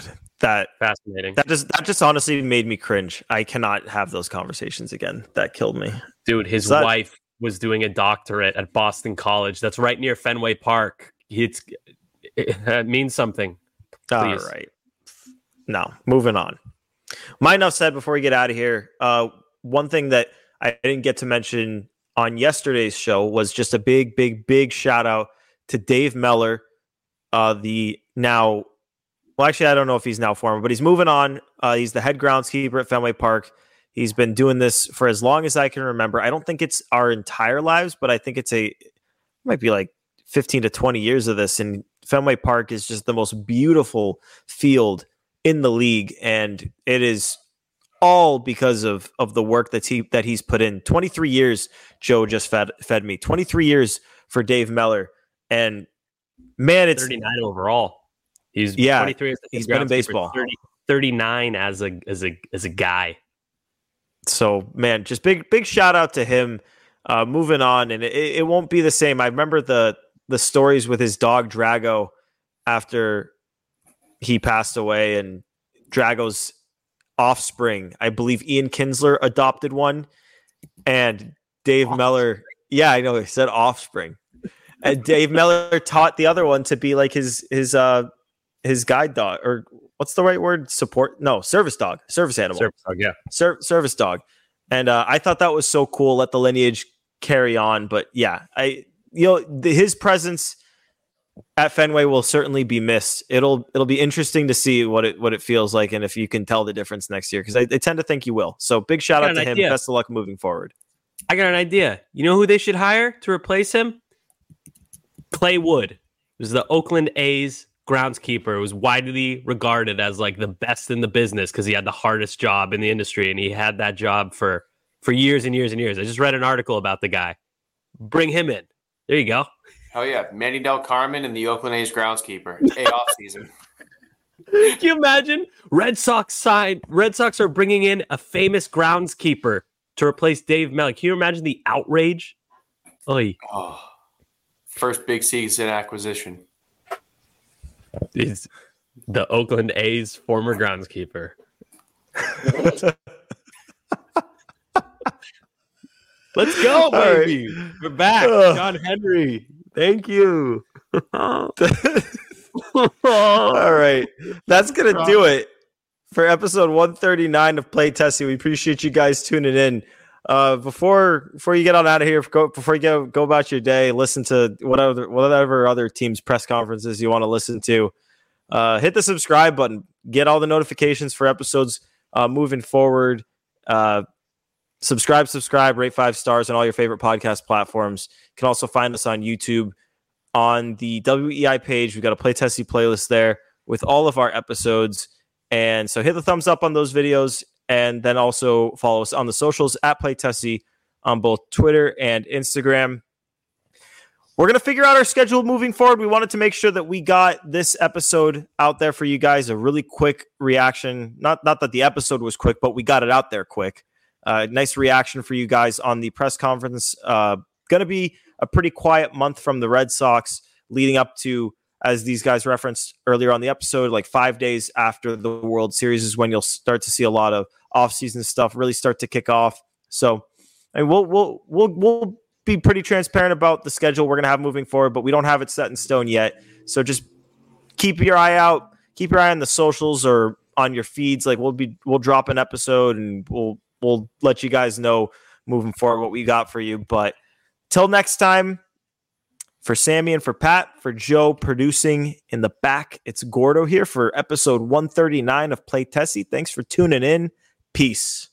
that Fascinating. that just that just honestly made me cringe. I cannot have those conversations again. That killed me. Dude, his So that- wife was doing a doctorate at Boston College. That's right near Fenway Park. It's it, it means something. All Please. right. No, moving on. My enough said before we get out of here. Uh, one thing that I didn't get to mention on yesterday's show was just a big, big, big shout out to Dave Meller, uh, the now, well, actually, I don't know if he's now former, but he's moving on. Uh, he's the head groundskeeper at Fenway Park. He's been doing this for as long as I can remember. I don't think it's our entire lives, but I think it's a, it might be like fifteen to twenty years of this. And Fenway Park is just the most beautiful field in the league. And it is all because of, of the work that he, that he's put in. twenty-three years, Joe just fed, fed me. twenty-three years for Dave Meller. And man, it's thirty-nine overall. He's Yeah, twenty-three. As a he's been in groundskeeper, baseball. thirty, thirty-nine as a as a as a guy. So, man, just big, big shout out to him. Uh, moving on, and it, it won't be the same. I remember the the stories with his dog Drago after he passed away, and Drago's offspring. I believe Ian Kinsler adopted one, and Dave offspring. Meller. Yeah, I know he said offspring, and Dave Meller taught the other one to be like his his uh his guide dog, or what's the right word? Support? No, service dog, service animal. Service dog, yeah. Ser- service dog. And uh, I thought that was so cool. Let the lineage carry on. But yeah, I you know the, his presence at Fenway will certainly be missed. It'll it'll be interesting to see what it what it feels like, and if you can tell the difference next year, because I, I tend to think you will. So big shout out to him. Idea. Best of luck moving forward. I got an idea. You know who they should hire to replace him? Clay Wood. It was the Oakland A's groundskeeper. It was widely regarded as like the best in the business because he had the hardest job in the industry, and he had that job for for years and years and years. I just read an article about the guy. Bring him in. There you go. Hell yeah, Manny Del Carmen and the Oakland A's groundskeeper. A off season. Can you imagine? Red Sox sign. Red Sox are bringing in a famous groundskeeper to replace Dave Meller. Can you imagine the outrage? Oy. Oh, first big season acquisition. Is the Oakland A's former groundskeeper. Let's go, baby. Right. We're back. Ugh. John Henry. Thank you. All right. That's going to do it for episode one thirty-nine of Play Tessie. We appreciate you guys tuning in. Uh, before before you get on out of here, go, before you go, go about your day, listen to whatever whatever other teams' press conferences you want to listen to. Uh, hit the subscribe button. Get all the notifications for episodes uh, moving forward. Uh, subscribe, subscribe, rate five stars on all your favorite podcast platforms. You can also find us on YouTube on the W E I page. We've got a Play Tessie playlist there with all of our episodes. And so hit the thumbs up on those videos. And then also follow us on the socials at Play Tessie on both Twitter and Instagram. We're going to figure out our schedule moving forward. We wanted to make sure that we got this episode out there for you guys, a really quick reaction. Not, not that the episode was quick, but we got it out there quick. Uh, nice reaction for you guys on the press conference. Uh, going to be a pretty quiet month from the Red Sox leading up to, as these guys referenced earlier on the episode, like five days after the World Series is when you'll start to see a lot of off-season stuff really start to kick off. So, I mean, we'll we'll we'll we'll be pretty transparent about the schedule we're gonna have moving forward, but we don't have it set in stone yet. So just keep your eye out, keep your eye on the socials or on your feeds. Like we'll be we'll drop an episode and we'll we'll let you guys know moving forward what we got for you. But till next time. For Sammy and for Pat, for Joe producing in the back, it's Gordo here for episode one thirty-nine of Play Tessie. Thanks for tuning in. Peace.